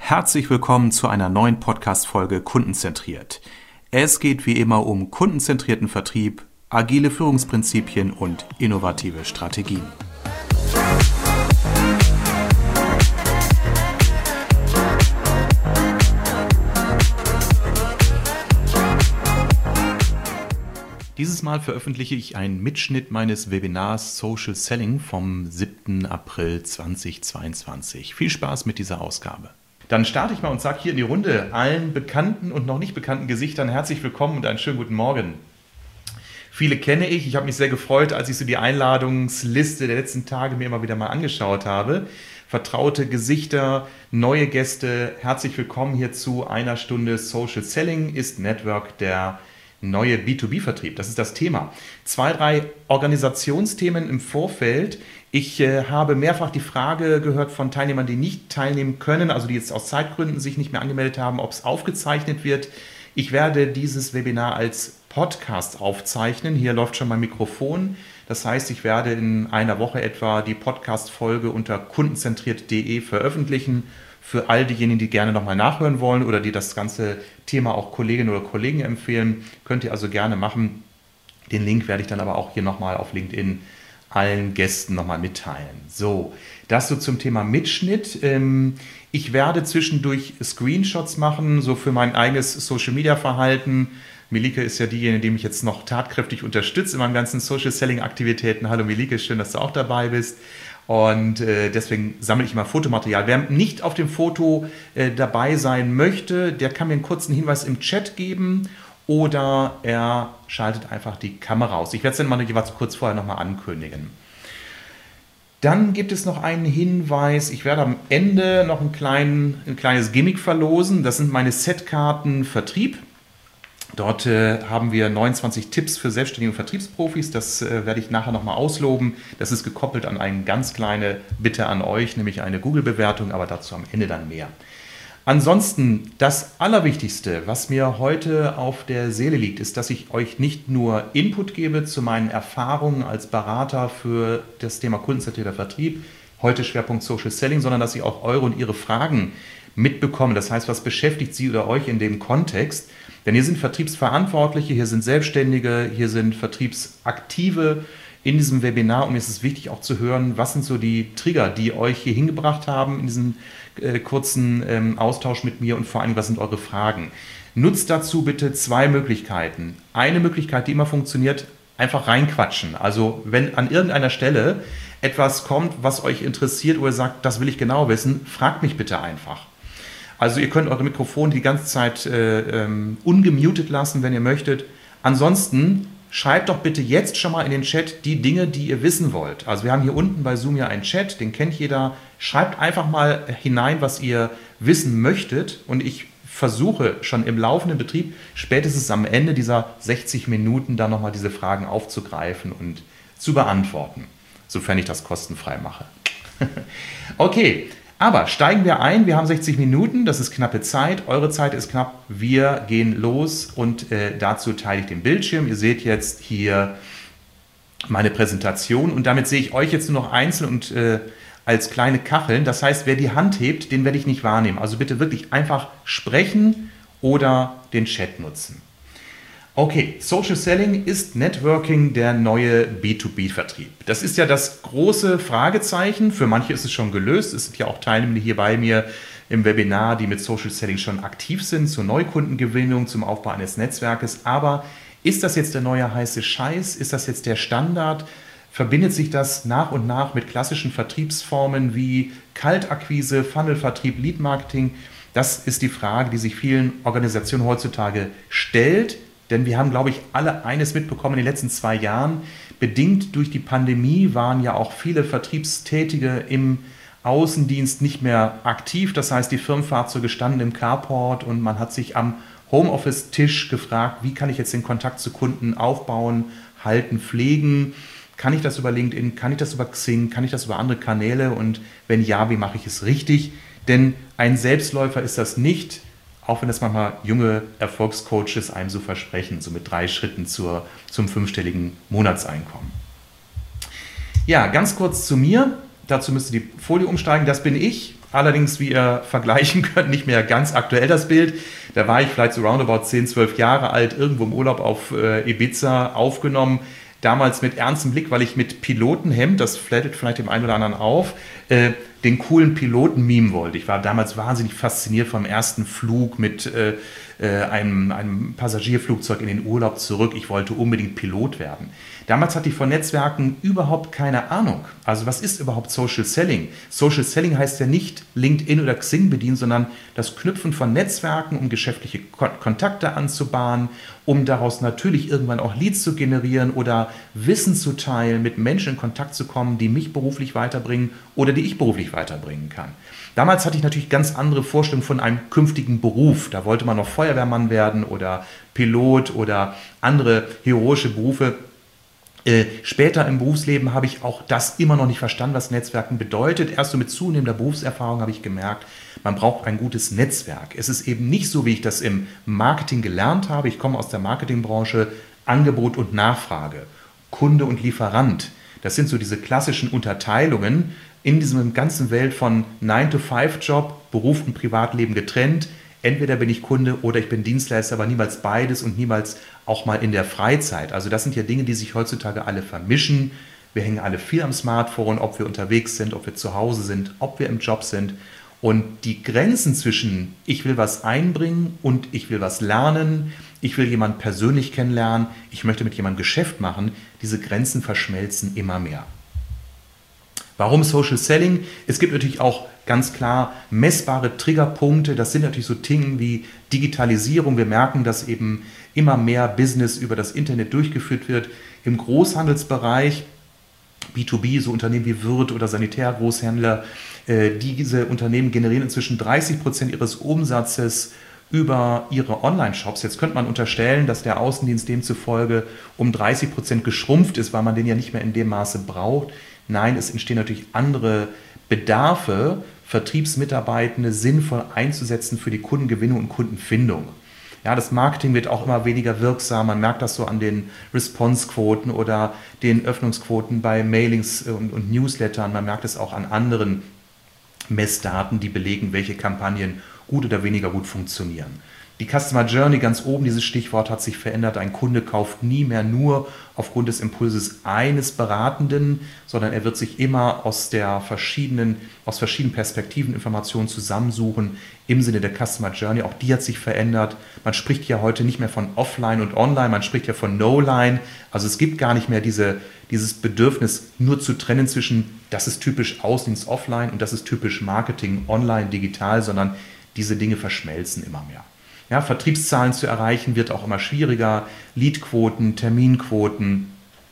Herzlich willkommen zu einer neuen Podcast-Folge Kundenzentriert. Es geht wie immer um kundenzentrierten Vertrieb, agile Führungsprinzipien und innovative Strategien. Dieses Mal veröffentliche ich einen Mitschnitt meines Webinars Social Selling vom 7. April 2022. Viel Spaß mit dieser Ausgabe. Dann starte ich mal und sage hier in die Runde allen bekannten und noch nicht bekannten Gesichtern herzlich willkommen und einen schönen guten Morgen. Viele kenne ich. Ich habe mich sehr gefreut, als ich so die Einladungsliste der letzten Tage mir immer wieder mal angeschaut habe. Vertraute Gesichter, neue Gäste, herzlich willkommen hier zu einer Stunde Social Selling ist Network der neue B2B-Vertrieb. Das ist das Thema. 2, 3 Organisationsthemen im Vorfeld. Ich habe mehrfach die Frage gehört von Teilnehmern, die nicht teilnehmen können, also die jetzt aus Zeitgründen sich nicht mehr angemeldet haben, ob es aufgezeichnet wird. Ich werde dieses Webinar als Podcast aufzeichnen. Hier läuft schon mein Mikrofon. Das heißt, ich werde in einer Woche etwa die Podcast-Folge unter kundenzentriert.de veröffentlichen. Für all diejenigen, die gerne nochmal nachhören wollen oder die das ganze Thema auch Kolleginnen oder Kollegen empfehlen, könnt ihr also gerne machen. Den Link werde ich dann aber auch hier nochmal auf LinkedIn allen Gästen nochmal mitteilen. So, das so zum Thema Mitschnitt. Ich werde zwischendurch Screenshots machen, so für mein eigenes Social-Media-Verhalten. Milike ist ja diejenige, die mich jetzt noch tatkräftig unterstützt in meinen ganzen Social-Selling-Aktivitäten. Hallo Milike, schön, dass du auch dabei bist. Und deswegen sammle ich immer Fotomaterial. Wer nicht auf dem Foto dabei sein möchte, der kann mir einen kurzen Hinweis im Chat geben oder er schaltet einfach die Kamera aus. Ich werde es dann mal jeweils kurz vorher nochmal ankündigen. Dann gibt es noch einen Hinweis. Ich werde am Ende noch ein kleines Gimmick verlosen. Das sind meine Setkarten Vertrieb. Dort haben wir 29 Tipps für selbstständige Vertriebsprofis. Das werde ich nachher nochmal ausloben. Das ist gekoppelt an eine ganz kleine Bitte an euch, nämlich eine Google-Bewertung, aber dazu am Ende dann mehr. Ansonsten, das Allerwichtigste, was mir heute auf der Seele liegt, ist, dass ich euch nicht nur Input gebe zu meinen Erfahrungen als Berater für das Thema kundenzentrierter Vertrieb, heute Schwerpunkt Social Selling, sondern dass ich auch eure und ihre Fragen mitbekomme. Das heißt, was beschäftigt Sie oder euch in dem Kontext? Denn hier sind Vertriebsverantwortliche, hier sind Selbstständige, hier sind Vertriebsaktive in diesem Webinar. Und mir ist es wichtig auch zu hören, was sind so die Trigger, die euch hier hingebracht haben in diesem kurzen Austausch mit mir und vor allem, was sind eure Fragen. Nutzt dazu bitte 2 Möglichkeiten. Eine Möglichkeit, die immer funktioniert, einfach reinquatschen. Also wenn an irgendeiner Stelle etwas kommt, was euch interessiert oder ihr sagt, das will ich genau wissen, fragt mich bitte einfach. Also ihr könnt eure Mikrofone die ganze Zeit ungemutet lassen, wenn ihr möchtet. Ansonsten schreibt doch bitte jetzt schon mal in den Chat die Dinge, die ihr wissen wollt. Also wir haben hier unten bei Zoom ja einen Chat, den kennt jeder. Schreibt einfach mal hinein, was ihr wissen möchtet. Und ich versuche schon im laufenden Betrieb, spätestens am Ende dieser 60 Minuten, dann nochmal diese Fragen aufzugreifen und zu beantworten, sofern ich das kostenfrei mache. Okay. Aber steigen wir ein, wir haben 60 Minuten, das ist knappe Zeit, eure Zeit ist knapp, wir gehen los und dazu teile ich den Bildschirm. Ihr seht jetzt hier meine Präsentation und damit sehe ich euch jetzt nur noch einzeln und als kleine Kacheln. Das heißt, wer die Hand hebt, den werde ich nicht wahrnehmen. Also bitte wirklich einfach sprechen oder den Chat nutzen. Okay, Social Selling ist Networking der neue B2B-Vertrieb. Das ist ja das große Fragezeichen. Für manche ist es schon gelöst. Es sind ja auch Teilnehmer hier bei mir im Webinar, die mit Social Selling schon aktiv sind, zur Neukundengewinnung, zum Aufbau eines Netzwerkes. Aber ist das jetzt der neue heiße Scheiß? Ist das jetzt der Standard? Verbindet sich das nach und nach mit klassischen Vertriebsformen wie Kaltakquise, Funnelvertrieb, Lead-Marketing? Das ist die Frage, die sich vielen Organisationen heutzutage stellt. Denn wir haben, glaube ich, alle eines mitbekommen in den letzten 2 Jahren. Bedingt durch die Pandemie waren ja auch viele Vertriebstätige im Außendienst nicht mehr aktiv. Das heißt, die Firmenfahrzeuge standen im Carport und man hat sich am Homeoffice-Tisch gefragt, wie kann ich jetzt den Kontakt zu Kunden aufbauen, halten, pflegen? Kann ich das über LinkedIn? Kann ich das über Xing? Kann ich das über andere Kanäle? Und wenn ja, wie mache ich es richtig? Denn ein Selbstläufer ist das nicht. Auch wenn das manchmal junge Erfolgscoaches einem so versprechen, so mit 3 Schritten zum 5-stelligen Monatseinkommen. Ja, ganz kurz zu mir. Dazu müsst ihr die Folie umsteigen. Das bin ich. allerdings, wie ihr vergleichen könnt, nicht mehr ganz aktuell das Bild. Da war ich vielleicht so roundabout 10, 12 Jahre alt, irgendwo im Urlaub auf Ibiza aufgenommen. Damals mit ernstem Blick, weil ich mit Pilotenhemd, das flattet vielleicht dem einen oder anderen auf, den coolen Piloten mimen wollte. Ich war damals wahnsinnig fasziniert vom ersten Flug mit einem Passagierflugzeug in den Urlaub zurück. Ich wollte unbedingt Pilot werden. Damals hatte ich von Netzwerken überhaupt keine Ahnung. Also was ist überhaupt Social Selling? Social Selling heißt ja nicht LinkedIn oder Xing bedienen, sondern das Knüpfen von Netzwerken, um geschäftliche Kontakte anzubahnen, um daraus natürlich irgendwann auch Leads zu generieren oder Wissen zu teilen, mit Menschen in Kontakt zu kommen, die mich beruflich weiterbringen oder die ich beruflich weiterbringen kann. Damals hatte ich natürlich ganz andere Vorstellungen von einem künftigen Beruf. Da wollte man noch Feuerwehrmann werden oder Pilot oder andere heroische Berufe. Später im Berufsleben habe ich auch das immer noch nicht verstanden, was Netzwerken bedeutet. Erst so mit zunehmender Berufserfahrung habe ich gemerkt, man braucht ein gutes Netzwerk. Es ist eben nicht so, wie ich das im Marketing gelernt habe. Ich komme aus der Marketingbranche, Angebot und Nachfrage, Kunde und Lieferant. Das sind so diese klassischen Unterteilungen in dieser ganzen Welt von 9-to-5-Job, Beruf und Privatleben getrennt. Entweder bin ich Kunde oder ich bin Dienstleister, aber niemals beides und niemals auch mal in der Freizeit. Also das sind ja Dinge, die sich heutzutage alle vermischen. Wir hängen alle viel am Smartphone, ob wir unterwegs sind, ob wir zu Hause sind, ob wir im Job sind. Und die Grenzen zwischen ich will was einbringen und ich will was lernen, ich will jemanden persönlich kennenlernen, ich möchte mit jemandem Geschäft machen, diese Grenzen verschmelzen immer mehr. Warum Social Selling? Es gibt natürlich auch ganz klar messbare Triggerpunkte. Das sind natürlich so Dinge wie Digitalisierung. Wir merken, dass eben immer mehr Business über das Internet durchgeführt wird. Im Großhandelsbereich, B2B, so Unternehmen wie Würth oder Sanitärgroßhändler, diese Unternehmen generieren inzwischen 30% ihres Umsatzes über ihre Online-Shops. Jetzt könnte man unterstellen, dass der Außendienst demzufolge um 30% geschrumpft ist, weil man den ja nicht mehr in dem Maße braucht. Nein, es entstehen natürlich andere Bedarfe, Vertriebsmitarbeitende sinnvoll einzusetzen für die Kundengewinnung und Kundenfindung. Ja, das Marketing wird auch immer weniger wirksam. Man merkt das so an den Response-Quoten oder den Öffnungsquoten bei Mailings und Newslettern. Man merkt es auch an anderen Messdaten, die belegen, welche Kampagnen gut oder weniger gut funktionieren. Die Customer Journey ganz oben, dieses Stichwort hat sich verändert. Ein Kunde kauft nie mehr nur aufgrund des Impulses eines Beratenden, sondern er wird sich immer aus verschiedenen Perspektiven Informationen zusammensuchen im Sinne der Customer Journey. Auch die hat sich verändert. Man spricht ja heute nicht mehr von Offline und Online, man spricht ja von No-Line. Also es gibt gar nicht mehr dieses Bedürfnis, nur zu trennen zwischen, das ist typisch Außendienst Offline und das ist typisch Marketing Online, digital, sondern diese Dinge verschmelzen immer mehr. Ja, Vertriebszahlen zu erreichen wird auch immer schwieriger. Leadquoten, Terminquoten,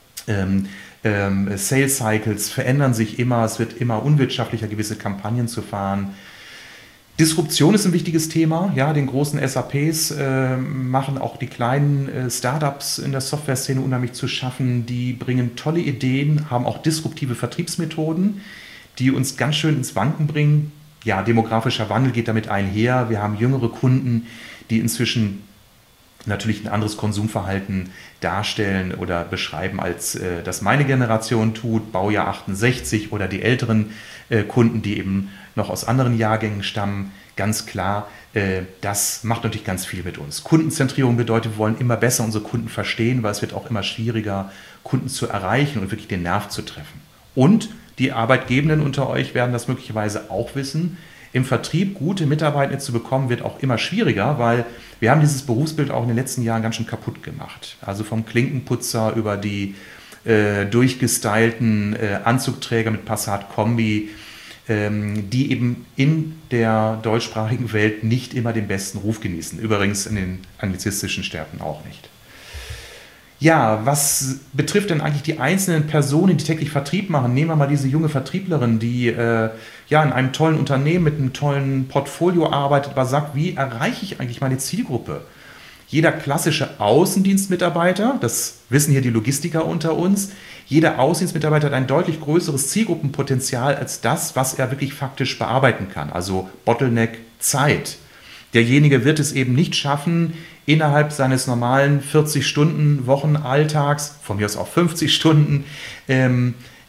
Sales Cycles verändern sich immer. Es wird immer unwirtschaftlicher, gewisse Kampagnen zu fahren. Disruption ist ein wichtiges Thema. Ja, den großen SAPs machen auch die kleinen Startups in der Software-Szene unheimlich zu schaffen. Die bringen tolle Ideen, haben auch disruptive Vertriebsmethoden, die uns ganz schön ins Wanken bringen. Ja, demografischer Wandel geht damit einher. Wir haben jüngere Kunden, die inzwischen natürlich ein anderes Konsumverhalten darstellen oder beschreiben, als das meine Generation tut, Baujahr 68 oder die älteren Kunden, die eben noch aus anderen Jahrgängen stammen. Ganz klar, das macht natürlich ganz viel mit uns. Kundenzentrierung bedeutet, wir wollen immer besser unsere Kunden verstehen, weil es wird auch immer schwieriger, Kunden zu erreichen und wirklich den Nerv zu treffen. Und die Arbeitgebenden unter euch werden das möglicherweise auch wissen. Im Vertrieb gute Mitarbeiter zu bekommen, wird auch immer schwieriger, weil wir haben dieses Berufsbild auch in den letzten Jahren ganz schön kaputt gemacht. Also vom Klinkenputzer über die durchgestylten Anzugträger mit Passat-Kombi, die eben in der deutschsprachigen Welt nicht immer den besten Ruf genießen. Übrigens in den anglizistischen Städten auch nicht. Ja, was betrifft denn eigentlich die einzelnen Personen, die täglich Vertrieb machen? Nehmen wir mal diese junge Vertrieblerin, die in einem tollen Unternehmen mit einem tollen Portfolio arbeitet, aber sagt, wie erreiche ich eigentlich meine Zielgruppe? Jeder klassische Außendienstmitarbeiter, das wissen hier die Logistiker unter uns, jeder Außendienstmitarbeiter hat ein deutlich größeres Zielgruppenpotenzial als das, was er wirklich faktisch bearbeiten kann. Also Bottleneck Zeit. Derjenige wird es eben nicht schaffen, innerhalb seines normalen 40-Stunden-Wochenalltags, von mir aus auch 50 Stunden,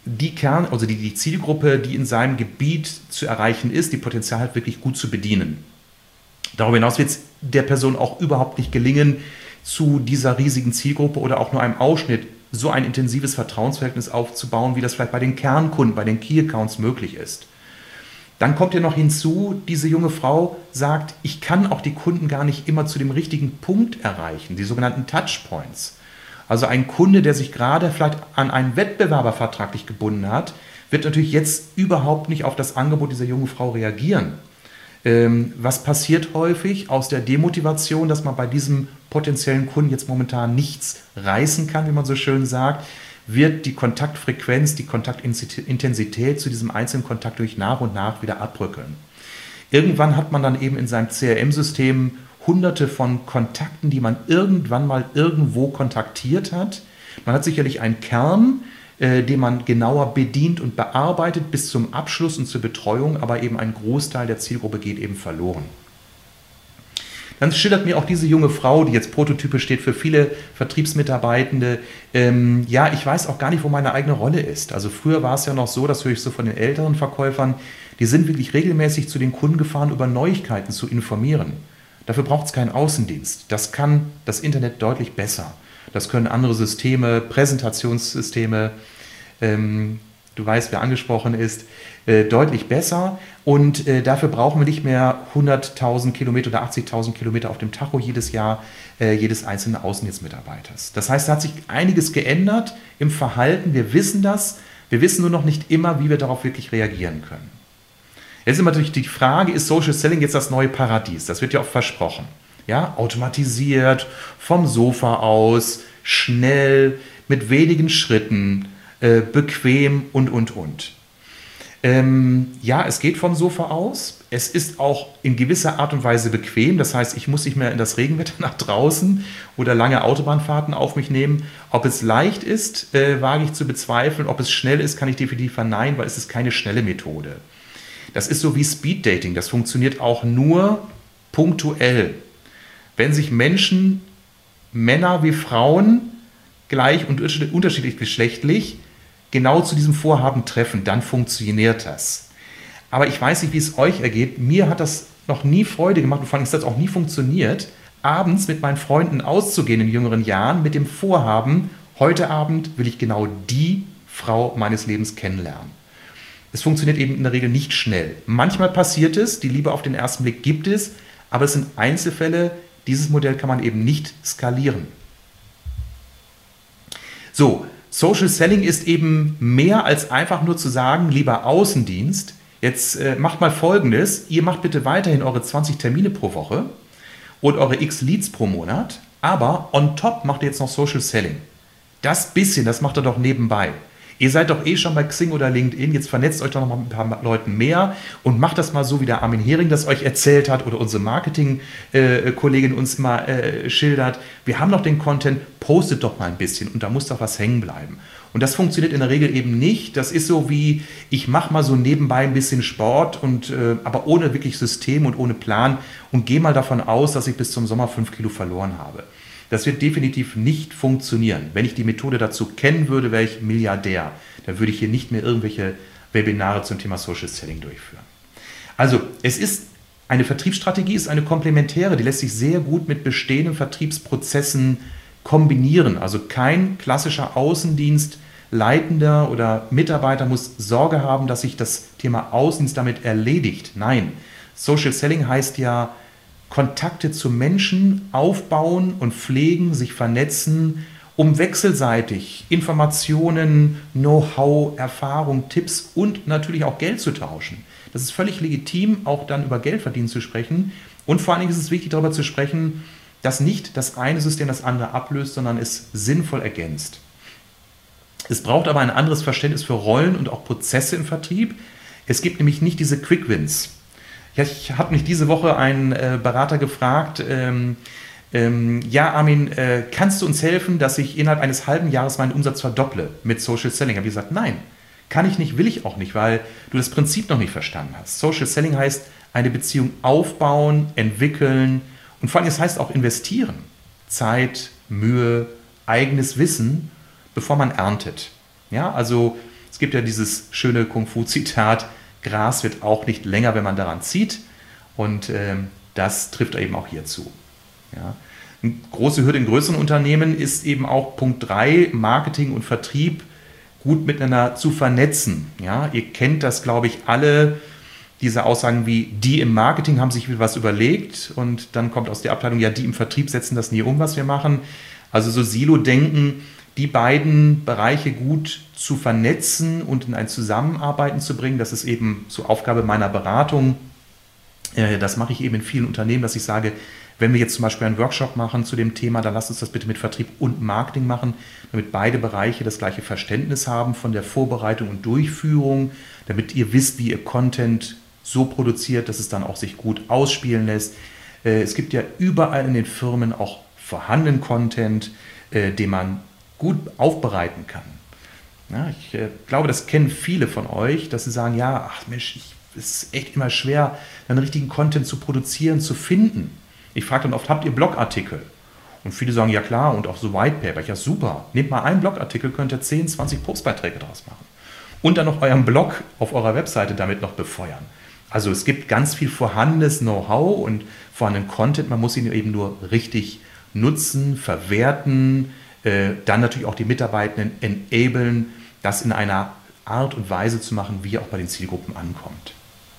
die Zielgruppe, die in seinem Gebiet zu erreichen ist, die Potenzial hat, wirklich gut zu bedienen. Darüber hinaus wird es der Person auch überhaupt nicht gelingen, zu dieser riesigen Zielgruppe oder auch nur einem Ausschnitt so ein intensives Vertrauensverhältnis aufzubauen, wie das vielleicht bei den Kernkunden, bei den Key-Accounts möglich ist. Dann kommt ja noch hinzu, diese junge Frau sagt, ich kann auch die Kunden gar nicht immer zu dem richtigen Punkt erreichen, die sogenannten Touchpoints. Also ein Kunde, der sich gerade vielleicht an einen Wettbewerber vertraglich gebunden hat, wird natürlich jetzt überhaupt nicht auf das Angebot dieser jungen Frau reagieren. Was passiert häufig aus der Demotivation, dass man bei diesem potenziellen Kunden jetzt momentan nichts reißen kann, wie man so schön sagt, wird die Kontaktfrequenz, die Kontaktintensität zu diesem einzelnen Kontakt durch nach und nach wieder abbröckeln. Irgendwann hat man dann eben in seinem CRM-System hunderte von Kontakten, die man irgendwann mal irgendwo kontaktiert hat. Man hat sicherlich einen Kern, den man genauer bedient und bearbeitet bis zum Abschluss und zur Betreuung, aber eben ein Großteil der Zielgruppe geht eben verloren. Dann schildert mir auch diese junge Frau, die jetzt Prototype steht für viele Vertriebsmitarbeitende, ja, ich weiß auch gar nicht, wo meine eigene Rolle ist. Also früher war es ja noch so, das höre ich so von den älteren Verkäufern, die sind wirklich regelmäßig zu den Kunden gefahren, über Neuigkeiten zu informieren. Dafür braucht es keinen Außendienst. Das kann das Internet deutlich besser. Das können andere Systeme, Präsentationssysteme, du weißt, wer angesprochen ist, deutlich besser. Und dafür brauchen wir nicht mehr 100.000 Kilometer oder 80.000 Kilometer auf dem Tacho jedes Jahr jedes einzelnen Außendienstmitarbeiters. Das heißt, da hat sich einiges geändert im Verhalten. Wir wissen das. Wir wissen nur noch nicht immer, wie wir darauf wirklich reagieren können. Jetzt ist immer natürlich die Frage, ist Social Selling jetzt das neue Paradies? Das wird ja oft versprochen. Ja, automatisiert, vom Sofa aus, schnell, mit wenigen Schritten, bequem und. Ja, es geht vom Sofa aus. Es ist auch in gewisser Art und Weise bequem. Das heißt, ich muss nicht mehr in das Regenwetter nach draußen oder lange Autobahnfahrten auf mich nehmen. Ob es leicht ist, wage ich zu bezweifeln. Ob es schnell ist, kann ich definitiv verneinen, weil es ist keine schnelle Methode. Das ist so wie Speeddating. Das funktioniert auch nur punktuell. Wenn sich Menschen, Männer wie Frauen, gleich und unterschiedlich geschlechtlich, genau zu diesem Vorhaben treffen, dann funktioniert das. Aber ich weiß nicht, wie es euch ergeht. Mir hat das noch nie Freude gemacht und vor allem ist das auch nie funktioniert, abends mit meinen Freunden auszugehen in jüngeren Jahren mit dem Vorhaben, heute Abend will ich genau die Frau meines Lebens kennenlernen. Es funktioniert eben in der Regel nicht schnell. Manchmal passiert es, die Liebe auf den ersten Blick gibt es, aber es sind Einzelfälle. Dieses Modell kann man eben nicht skalieren. So, Social Selling ist eben mehr als einfach nur zu sagen, lieber Außendienst, jetzt macht mal Folgendes, ihr macht bitte weiterhin eure 20 Termine pro Woche und eure x Leads pro Monat, aber on top macht ihr jetzt noch Social Selling. Das bisschen, das macht ihr doch nebenbei. Ihr seid doch eh schon bei Xing oder LinkedIn, jetzt vernetzt euch doch noch mal mit ein paar Leuten mehr und macht das mal so, wie der Armin Hering das euch erzählt hat oder unsere Marketing-Kollegin uns mal schildert. Wir haben noch den Content, postet doch mal ein bisschen und da muss doch was hängen bleiben. Und das funktioniert in der Regel eben nicht. Das ist so wie, ich mache mal so nebenbei ein bisschen Sport, aber ohne wirklich System und ohne Plan und gehe mal davon aus, dass ich bis zum Sommer 5 Kilo verloren habe. Das wird definitiv nicht funktionieren. Wenn ich die Methode dazu kennen würde, wäre ich Milliardär. Dann würde ich hier nicht mehr irgendwelche Webinare zum Thema Social Selling durchführen. Also, es ist eine Vertriebsstrategie, ist eine komplementäre, die lässt sich sehr gut mit bestehenden Vertriebsprozessen kombinieren. Also kein klassischer Außendienstleitender oder Mitarbeiter muss Sorge haben, dass sich das Thema Außendienst damit erledigt. Nein, Social Selling heißt ja, Kontakte zu Menschen aufbauen und pflegen, sich vernetzen, um wechselseitig Informationen, Know-how, Erfahrung, Tipps und natürlich auch Geld zu tauschen. Das ist völlig legitim, auch dann über Geldverdienen zu sprechen. Und vor allen Dingen ist es wichtig, darüber zu sprechen, dass nicht das eine System das andere ablöst, sondern es sinnvoll ergänzt. Es braucht aber ein anderes Verständnis für Rollen und auch Prozesse im Vertrieb. Es gibt nämlich nicht diese Quick Wins. Ja, ich habe mich diese Woche einen Berater gefragt, ja Armin, kannst du uns helfen, dass ich innerhalb eines halben Jahres meinen Umsatz verdopple mit Social Selling? Ich habe gesagt, nein, kann ich nicht, will ich auch nicht, weil du das Prinzip noch nicht verstanden hast. Social Selling heißt eine Beziehung aufbauen, entwickeln und vor allem es heißt auch investieren. Zeit, Mühe, eigenes Wissen, bevor man erntet. Ja, also Es gibt ja dieses schöne Kung-Fu-Zitat, Gras wird auch nicht länger, wenn man daran zieht. Und das trifft eben auch hier zu. Ja. Eine große Hürde in größeren Unternehmen ist eben auch Punkt 3, Marketing und Vertrieb gut miteinander zu vernetzen. Ja. Ihr kennt das, glaube ich, alle, diese Aussagen wie, die im Marketing haben sich was überlegt und dann kommt aus der Abteilung, ja, die im Vertrieb setzen das nie um, was wir machen. Also so Silo-Denken, die beiden Bereiche gut zu vernetzen und in ein Zusammenarbeiten zu bringen, das ist eben so Aufgabe meiner Beratung. Das mache ich eben in vielen Unternehmen, dass ich sage, wenn wir jetzt zum Beispiel einen Workshop machen zu dem Thema, dann lasst uns das bitte mit Vertrieb und Marketing machen, damit beide Bereiche das gleiche Verständnis haben von der Vorbereitung und Durchführung, damit ihr wisst, wie ihr Content so produziert, dass es dann auch sich gut ausspielen lässt. Es gibt ja überall in den Firmen auch vorhandenen Content, den man gut aufbereiten kann. Ja, ich glaube, das kennen viele von euch, dass sie sagen, ja, ach Mensch, es ist echt immer schwer, einen richtigen Content zu produzieren, zu finden. Ich frage dann oft, habt ihr Blogartikel? Und viele sagen, ja klar, und auch so White Paper. Ja, super. Nehmt mal einen Blogartikel, könnt ihr 10, 20 Postbeiträge daraus machen. Und dann noch euren Blog auf eurer Webseite damit noch befeuern. Also es gibt ganz viel vorhandenes Know-how und vorhandenen Content. Man muss ihn eben nur richtig nutzen, verwerten, dann natürlich auch die Mitarbeitenden enablen, das in einer Art und Weise zu machen, wie er auch bei den Zielgruppen ankommt.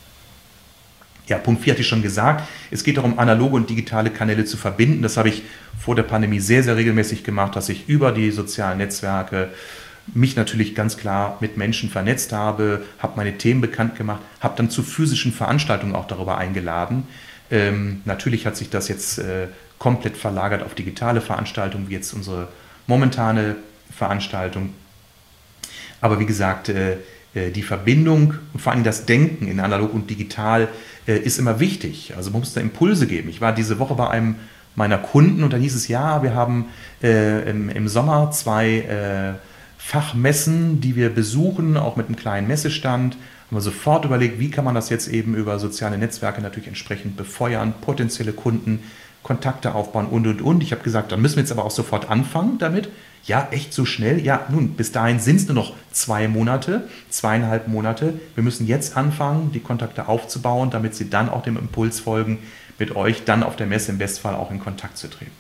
Ja, Punkt 4 hatte ich schon gesagt. Es geht darum, analoge und digitale Kanäle zu verbinden. Das habe ich vor der Pandemie sehr, sehr regelmäßig gemacht, dass ich über die sozialen Netzwerke mich natürlich ganz klar mit Menschen vernetzt habe, habe meine Themen bekannt gemacht, habe dann zu physischen Veranstaltungen auch darüber eingeladen. Natürlich hat sich das jetzt komplett verlagert auf digitale Veranstaltungen, wie jetzt unsere momentane Veranstaltung. Aber wie gesagt, die Verbindung und vor allem das Denken in analog und digital ist immer wichtig. Also man muss da Impulse geben. Ich war diese Woche bei einem meiner Kunden und dann hieß es, ja, wir haben im Sommer 2 Fachmessen, die wir besuchen, auch mit einem kleinen Messestand. Haben wir sofort überlegt, wie kann man das jetzt eben über soziale Netzwerke natürlich entsprechend befeuern, potenzielle Kunden, Kontakte aufbauen und. Ich habe gesagt, dann müssen wir jetzt aber auch sofort anfangen damit. Ja, echt so schnell? Ja, nun, bis dahin sind es nur noch 2 Monate, 2,5 Monate. Wir müssen jetzt anfangen, die Kontakte aufzubauen, damit sie dann auch dem Impuls folgen, mit euch dann auf der Messe im Bestfall auch in Kontakt zu treten.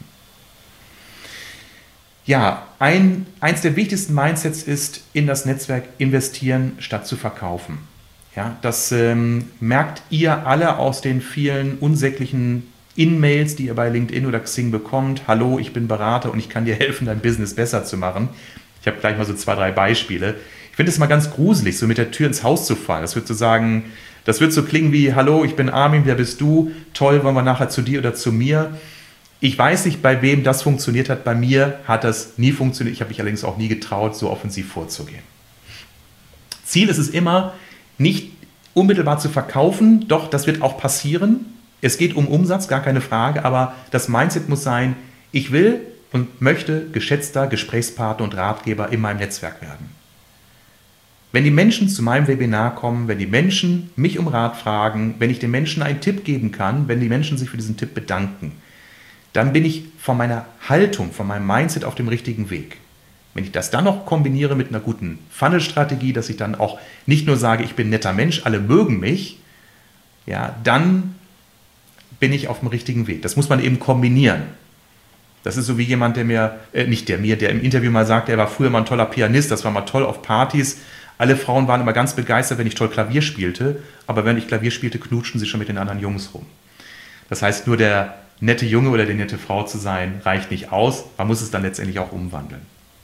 Ja, eins der wichtigsten Mindsets ist, in das Netzwerk investieren, statt zu verkaufen. Ja, das merkt ihr alle aus den vielen unsäglichen In-Mails, die ihr bei LinkedIn oder Xing bekommt. Hallo, ich bin Berater und ich kann dir helfen, dein Business besser zu machen. Ich habe gleich mal so 2, 3 Beispiele. Ich finde es mal ganz gruselig, so mit der Tür ins Haus zu fallen. Das wird so klingen wie, hallo, ich bin Armin, wer bist du? Toll, wollen wir nachher zu dir oder zu mir? Ich weiß nicht, bei wem das funktioniert hat. Bei mir hat das nie funktioniert. Ich habe mich allerdings auch nie getraut, so offensiv vorzugehen. Ziel ist es immer, nicht unmittelbar zu verkaufen. Doch, das wird auch passieren. Es geht um Umsatz, gar keine Frage. Aber das Mindset muss sein, ich will und möchte geschätzter Gesprächspartner und Ratgeber in meinem Netzwerk werden. Wenn die Menschen zu meinem Webinar kommen, wenn die Menschen mich um Rat fragen, wenn ich den Menschen einen Tipp geben kann, wenn die Menschen sich für diesen Tipp bedanken, dann bin ich von meiner Haltung, von meinem Mindset auf dem richtigen Weg. Wenn ich das dann noch kombiniere mit einer guten Funnel-Strategie, dass ich dann auch nicht nur sage, ich bin ein netter Mensch, alle mögen mich, ja, dann bin ich auf dem richtigen Weg. Das muss man eben kombinieren. Das ist so wie jemand, der im Interview mal sagte, er war früher mal ein toller Pianist, das war mal toll auf Partys. Alle Frauen waren immer ganz begeistert, wenn ich toll Klavier spielte, aber wenn ich Klavier spielte, knutschten sie schon mit den anderen Jungs rum. Das heißt, nur der nette Junge oder die nette Frau zu sein, reicht nicht aus. Man muss es dann letztendlich auch umwandeln.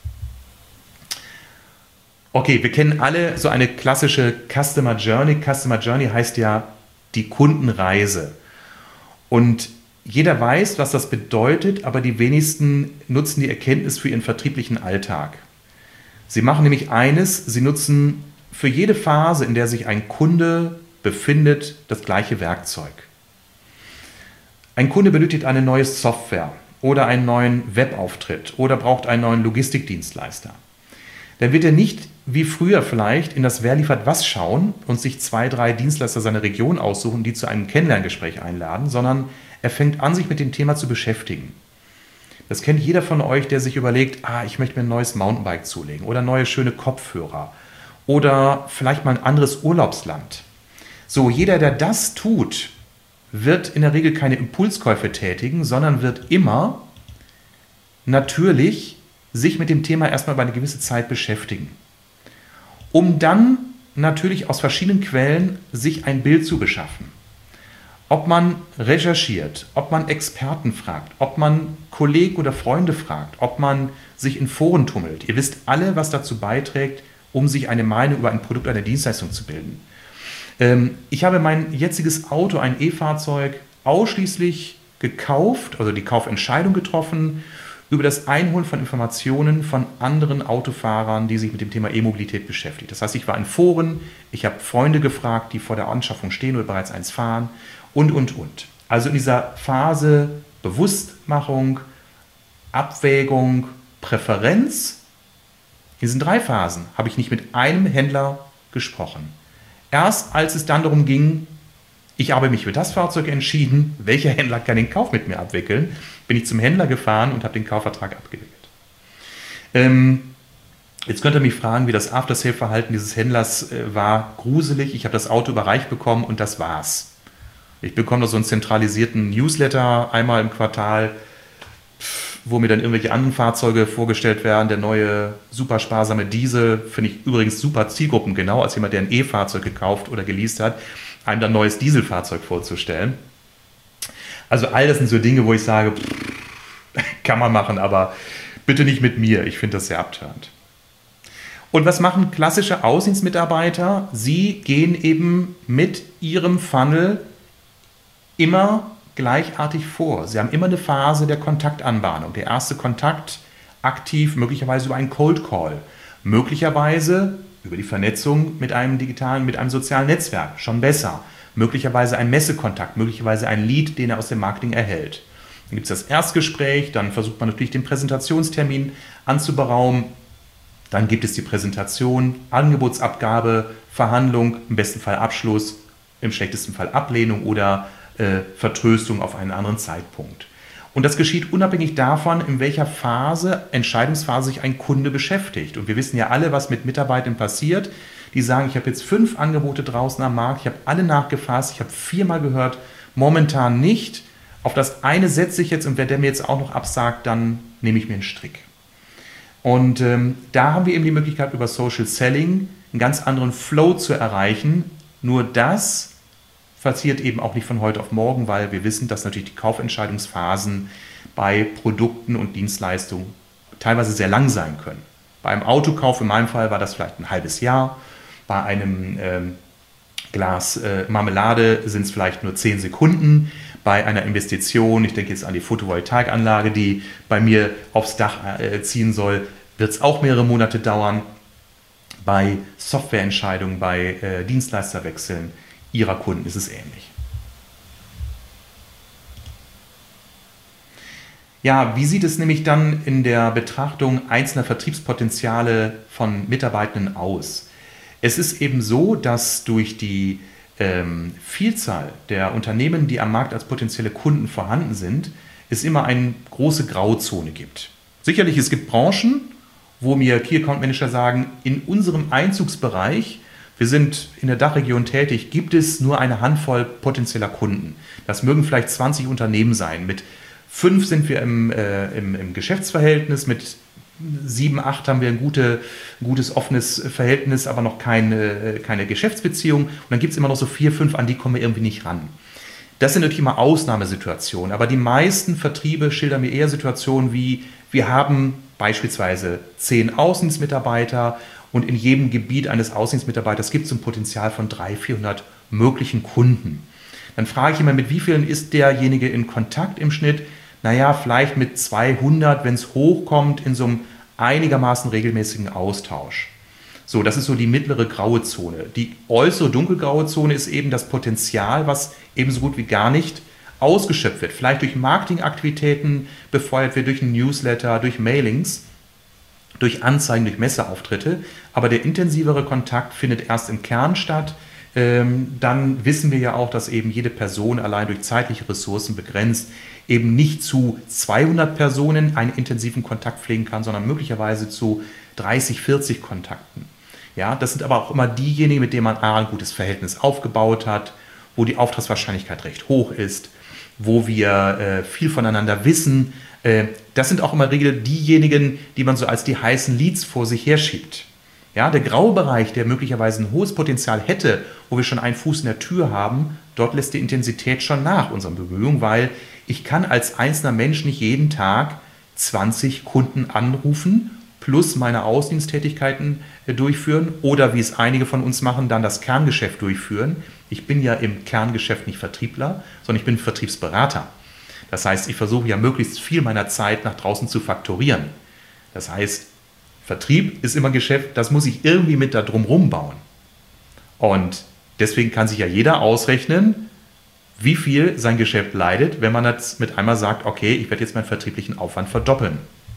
Okay, wir kennen alle so eine klassische Customer Journey. Customer Journey heißt ja die Kundenreise. Und jeder weiß, was das bedeutet, aber die wenigsten nutzen die Erkenntnis für ihren vertrieblichen Alltag. Sie machen nämlich eines, sie nutzen für jede Phase, in der sich ein Kunde befindet, das gleiche Werkzeug. Ein Kunde benötigt eine neue Software oder einen neuen Webauftritt oder braucht einen neuen Logistikdienstleister. Dann wird er nicht wie früher vielleicht in das Wer liefert was schauen und sich 2, 3 Dienstleister seiner Region aussuchen, die zu einem Kennenlerngespräch einladen, sondern er fängt an, sich mit dem Thema zu beschäftigen. Das kennt jeder von euch, der sich überlegt, ich möchte mir ein neues Mountainbike zulegen oder neue schöne Kopfhörer oder vielleicht mal ein anderes Urlaubsland. So, jeder, der das tut, wird in der Regel keine Impulskäufe tätigen, sondern wird immer natürlich sich mit dem Thema erstmal über eine gewisse Zeit beschäftigen, um dann natürlich aus verschiedenen Quellen sich ein Bild zu beschaffen. Ob man recherchiert, ob man Experten fragt, ob man Kollegen oder Freunde fragt, ob man sich in Foren tummelt. Ihr wisst alle, was dazu beiträgt, um sich eine Meinung über ein Produkt, eine Dienstleistung zu bilden. Ich habe mein jetziges Auto, ein E-Fahrzeug, ausschließlich gekauft, also die Kaufentscheidung getroffen, über das Einholen von Informationen von anderen Autofahrern, die sich mit dem Thema E-Mobilität beschäftigen. Das heißt, ich war in Foren, ich habe Freunde gefragt, die vor der Anschaffung stehen oder bereits eins fahren und. Also in dieser Phase Bewusstmachung, Abwägung, Präferenz, in diesen 3 Phasen habe ich nicht mit einem Händler gesprochen. Erst als es dann darum ging, ich habe mich für das Fahrzeug entschieden, welcher Händler kann den Kauf mit mir abwickeln, bin ich zum Händler gefahren und habe den Kaufvertrag abgewickelt. Jetzt könnt ihr mich fragen, wie das After-Sale-Verhalten dieses Händlers war. Gruselig, ich habe das Auto überreicht bekommen und das war's. Ich bekomme da so einen zentralisierten Newsletter einmal im Quartal, wo mir dann irgendwelche anderen Fahrzeuge vorgestellt werden. Der neue super sparsame Diesel, finde ich übrigens super zielgruppengenau, als jemand, der ein E-Fahrzeug gekauft oder geleast hat, einem dann ein neues Dieselfahrzeug vorzustellen. Also all das sind so Dinge, wo ich sage, kann man machen, aber bitte nicht mit mir. Ich finde das sehr abtörend. Und was machen klassische Außendienstmitarbeiter? Sie gehen eben mit ihrem Funnel immer gleichartig vor. Sie haben immer eine Phase der Kontaktanbahnung. Der erste Kontakt aktiv, möglicherweise über einen Cold Call, möglicherweise über die Vernetzung mit einem sozialen Netzwerk, schon besser. Möglicherweise ein Messekontakt, möglicherweise ein Lead, den er aus dem Marketing erhält. Dann gibt es das Erstgespräch, dann versucht man natürlich den Präsentationstermin anzuberaumen. Dann gibt es die Präsentation, Angebotsabgabe, Verhandlung, im besten Fall Abschluss, im schlechtesten Fall Ablehnung oder Vertröstung auf einen anderen Zeitpunkt. Und das geschieht unabhängig davon, in welcher Entscheidungsphase sich ein Kunde beschäftigt. Und wir wissen ja alle, was mit Mitarbeitern passiert. Die sagen, ich habe jetzt 5 Angebote draußen am Markt, ich habe alle nachgefasst, ich habe 4-mal gehört, momentan nicht. Auf das eine setze ich jetzt und wenn der mir jetzt auch noch absagt, dann nehme ich mir einen Strick. Und da haben wir eben die Möglichkeit, über Social Selling einen ganz anderen Flow zu erreichen. Nur das passiert eben auch nicht von heute auf morgen, weil wir wissen, dass natürlich die Kaufentscheidungsphasen bei Produkten und Dienstleistungen teilweise sehr lang sein können. Bei einem Autokauf, in meinem Fall, war das vielleicht ein halbes Jahr. Bei einem Glas Marmelade sind es vielleicht nur 10 Sekunden. Bei einer Investition, ich denke jetzt an die Photovoltaikanlage, die bei mir aufs Dach ziehen soll, wird es auch mehrere Monate dauern. Bei Softwareentscheidungen, bei Dienstleisterwechseln Ihrer Kunden ist es ähnlich. Ja, wie sieht es nämlich dann in der Betrachtung einzelner Vertriebspotenziale von Mitarbeitenden aus? Es ist eben so, dass durch die Vielzahl der Unternehmen, die am Markt als potenzielle Kunden vorhanden sind, es immer eine große Grauzone gibt. Sicherlich, es gibt Branchen, wo mir Key Account Manager sagen, in unserem Einzugsbereich, wir sind in der Dachregion tätig, gibt es nur eine Handvoll potenzieller Kunden. Das mögen vielleicht 20 Unternehmen sein. Mit 5 sind wir im Geschäftsverhältnis, mit 7, 8 haben wir ein gutes offenes Verhältnis, aber noch keine Geschäftsbeziehung. Und dann gibt es immer noch so 4, 5, an die kommen wir irgendwie nicht ran. Das sind natürlich immer Ausnahmesituationen, aber die meisten Vertriebe schildern mir eher Situationen wie, wir haben beispielsweise 10 Außendienstmitarbeiter und in jedem Gebiet eines Außendienstmitarbeiters gibt es ein Potenzial von 300, 400 möglichen Kunden. Dann frage ich immer, mit wie vielen ist derjenige in Kontakt im Schnitt? Naja, vielleicht mit 200, wenn es hochkommt, in so einem einigermaßen regelmäßigen Austausch. So, das ist so die mittlere graue Zone. Die äußere dunkelgraue Zone ist eben das Potenzial, was ebenso gut wie gar nicht ausgeschöpft wird. Vielleicht durch Marketingaktivitäten befeuert wird, durch ein Newsletter, durch Mailings, durch Anzeigen, durch Messeauftritte. Aber der intensivere Kontakt findet erst im Kern statt. Dann wissen wir ja auch, dass eben jede Person allein durch zeitliche Ressourcen begrenzt eben nicht zu 200 Personen einen intensiven Kontakt pflegen kann, sondern möglicherweise zu 30, 40 Kontakten. Ja, das sind aber auch immer diejenigen, mit denen man ein gutes Verhältnis aufgebaut hat, wo die Auftragswahrscheinlichkeit recht hoch ist, wo wir viel voneinander wissen. Das sind auch immer in der Regel diejenigen, die man so als die heißen Leads vor sich herschiebt. Ja, der graue Bereich, der möglicherweise ein hohes Potenzial hätte, wo wir schon einen Fuß in der Tür haben, dort lässt die Intensität schon nach unseren Bemühungen, weil ich kann als einzelner Mensch nicht jeden Tag 20 Kunden anrufen, plus meine Außendiensttätigkeiten durchführen oder, wie es einige von uns machen, dann das Kerngeschäft durchführen. Ich bin ja im Kerngeschäft nicht Vertriebler, sondern ich bin Vertriebsberater. Das heißt, ich versuche ja möglichst viel meiner Zeit nach draußen zu faktorieren. Das heißt, Vertrieb ist immer Geschäft, das muss ich irgendwie mit da drumherum bauen. Und deswegen kann sich ja jeder ausrechnen, wie viel sein Geschäft leidet, wenn man jetzt mit einmal sagt, okay, ich werde jetzt meinen vertrieblichen Aufwand verdoppeln.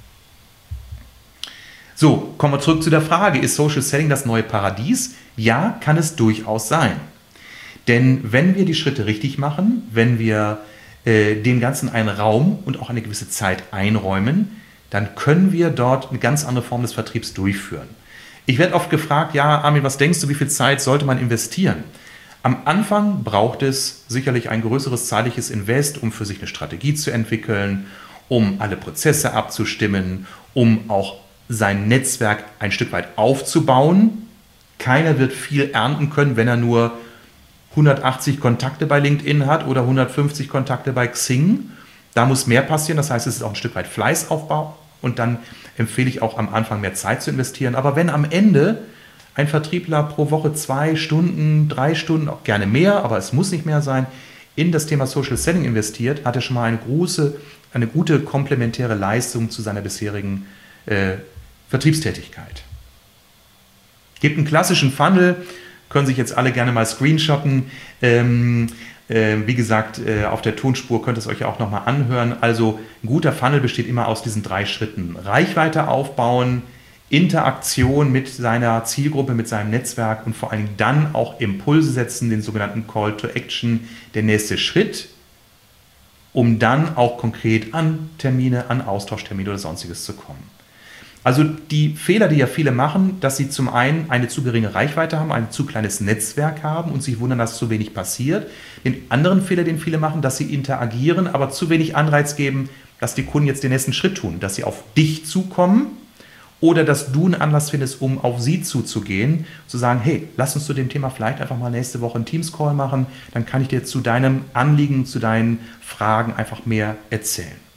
So, kommen wir zurück zu der Frage, ist Social Selling das neue Paradies? Ja, kann es durchaus sein. Denn wenn wir die Schritte richtig machen, wenn wir dem Ganzen einen Raum und auch eine gewisse Zeit einräumen, dann können wir dort eine ganz andere Form des Vertriebs durchführen. Ich werde oft gefragt, ja, Armin, was denkst du, wie viel Zeit sollte man investieren? Am Anfang braucht es sicherlich ein größeres zeitliches Invest, um für sich eine Strategie zu entwickeln, um alle Prozesse abzustimmen, um auch sein Netzwerk ein Stück weit aufzubauen. Keiner wird viel ernten können, wenn er nur 180 Kontakte bei LinkedIn hat oder 150 Kontakte bei Xing. Da muss mehr passieren, das heißt, es ist auch ein Stück weit Fleißaufbau und dann empfehle ich auch am Anfang mehr Zeit zu investieren. Aber wenn am Ende ein Vertriebler pro Woche 2 Stunden, 3 Stunden, auch gerne mehr, aber es muss nicht mehr sein, in das Thema Social Selling investiert, hat er schon mal eine gute komplementäre Leistung zu seiner bisherigen Vertriebstätigkeit. Gibt einen klassischen Funnel, können sich jetzt alle gerne mal screenshotten. Wie gesagt, auf der Tonspur könnt ihr es euch ja auch nochmal anhören. Also ein guter Funnel besteht immer aus diesen 3 Schritten. Reichweite aufbauen, Interaktion mit seiner Zielgruppe, mit seinem Netzwerk und vor allem dann auch Impulse setzen, den sogenannten Call to Action, der nächste Schritt, um dann auch konkret an Termine, an Austauschtermine oder sonstiges zu kommen. Also die Fehler, die ja viele machen, dass sie zum einen eine zu geringe Reichweite haben, ein zu kleines Netzwerk haben und sich wundern, dass zu wenig passiert. Den anderen Fehler, den viele machen, dass sie interagieren, aber zu wenig Anreiz geben, dass die Kunden jetzt den nächsten Schritt tun, dass sie auf dich zukommen oder dass du einen Anlass findest, um auf sie zuzugehen, zu sagen, hey, lass uns zu dem Thema vielleicht einfach mal nächste Woche einen Teams-Call machen, dann kann ich dir zu deinem Anliegen, zu deinen Fragen einfach mehr erzählen.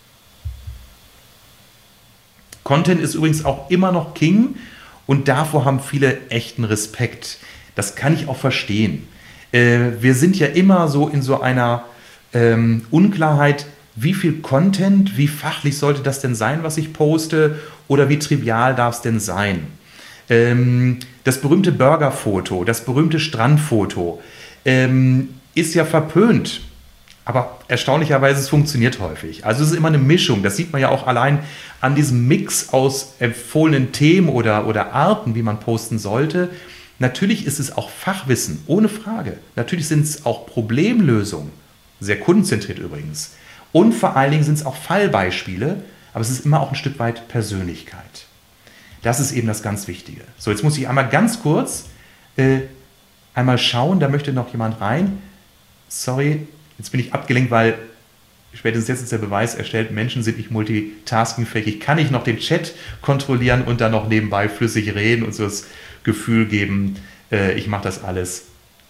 Content ist übrigens auch immer noch King und davor haben viele echten Respekt. Das kann ich auch verstehen. Wir sind ja immer so in so einer Unklarheit, wie viel Content, wie fachlich sollte das denn sein, was ich poste oder wie trivial darf es denn sein. Das berühmte Burgerfoto, das berühmte Strandfoto ist ja verpönt. Aber erstaunlicherweise, es funktioniert häufig. Also es ist immer eine Mischung. Das sieht man ja auch allein an diesem Mix aus empfohlenen Themen oder Arten, wie man posten sollte. Natürlich ist es auch Fachwissen, ohne Frage. Natürlich sind es auch Problemlösungen, sehr kundenzentriert übrigens. Und vor allen Dingen sind es auch Fallbeispiele, aber es ist immer auch ein Stück weit Persönlichkeit. Das ist eben das ganz Wichtige. So, jetzt muss ich einmal ganz kurz einmal schauen, da möchte noch jemand rein. Sorry. Jetzt bin ich abgelenkt, weil spätestens jetzt ist der Beweis erstellt, Menschen sind nicht multitaskingfähig. Ich kann nicht noch den Chat kontrollieren und dann noch nebenbei flüssig reden und so das Gefühl geben, ich mache das alles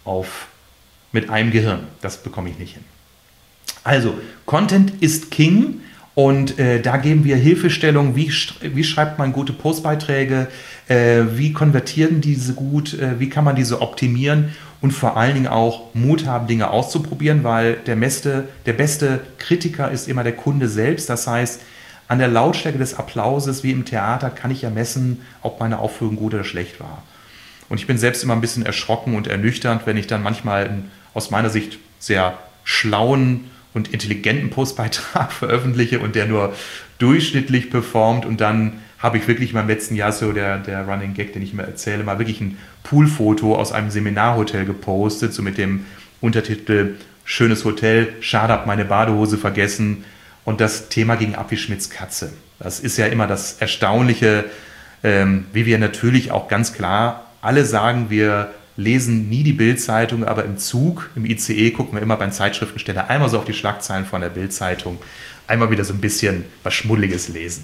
mit einem Gehirn. Das bekomme ich nicht hin. Also, Content ist King und da geben wir Hilfestellung, wie schreibt man gute Postbeiträge, wie konvertieren diese gut, wie kann man diese optimieren und vor allen Dingen auch Mut haben, Dinge auszuprobieren, weil der beste Kritiker ist immer der Kunde selbst. Das heißt, an der Lautstärke des Applauses wie im Theater kann ich ja messen, ob meine Aufführung gut oder schlecht war. Und ich bin selbst immer ein bisschen erschrocken und ernüchternd, wenn ich dann manchmal einen aus meiner Sicht sehr schlauen und intelligenten Postbeitrag veröffentliche und der nur durchschnittlich performt und dann habe ich wirklich in meinem letzten Jahr so der Running Gag, den ich immer erzähle, mal wirklich ein Poolfoto aus einem Seminarhotel gepostet, so mit dem Untertitel Schönes Hotel, schade, hab meine Badehose vergessen und das Thema ging ab wie Schmitz Katze. Das ist ja immer das Erstaunliche, Wie wir natürlich auch ganz klar alle sagen, wir lesen nie die Bild-Zeitung, aber im Zug, im ICE gucken wir immer beim Zeitschriftensteller einmal so auf die Schlagzeilen von der Bild-Zeitung, einmal wieder so ein bisschen was Schmuddeliges lesen.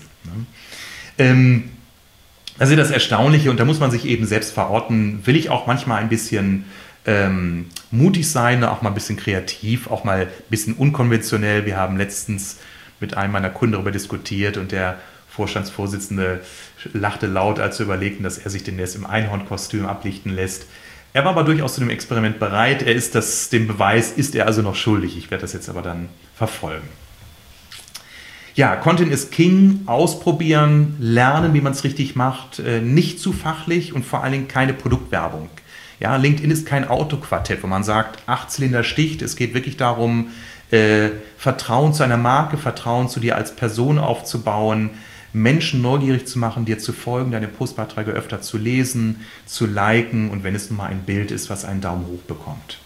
Das ist das Erstaunliche und da muss man sich eben selbst verorten. Will ich auch manchmal ein bisschen mutig sein, auch mal ein bisschen kreativ, auch mal ein bisschen unkonventionell. Wir haben letztens mit einem meiner Kunden darüber diskutiert und der Vorstandsvorsitzende lachte laut, als wir überlegten, dass er sich demnächst im Einhornkostüm ablichten lässt. Er war aber durchaus zu dem Experiment bereit. Er ist dem Beweis, ist er also noch schuldig. Ich werde das jetzt aber dann verfolgen. Ja, Content is King, ausprobieren, lernen, wie man es richtig macht, nicht zu fachlich und vor allen Dingen keine Produktwerbung. Ja, LinkedIn ist kein Autoquartett, wo man sagt, 8 Zylinder sticht. Es geht wirklich darum, Vertrauen zu einer Marke, Vertrauen zu dir als Person aufzubauen, Menschen neugierig zu machen, dir zu folgen, deine Postbeiträge öfter zu lesen, zu liken und wenn es nun mal ein Bild ist, was einen Daumen hoch bekommt.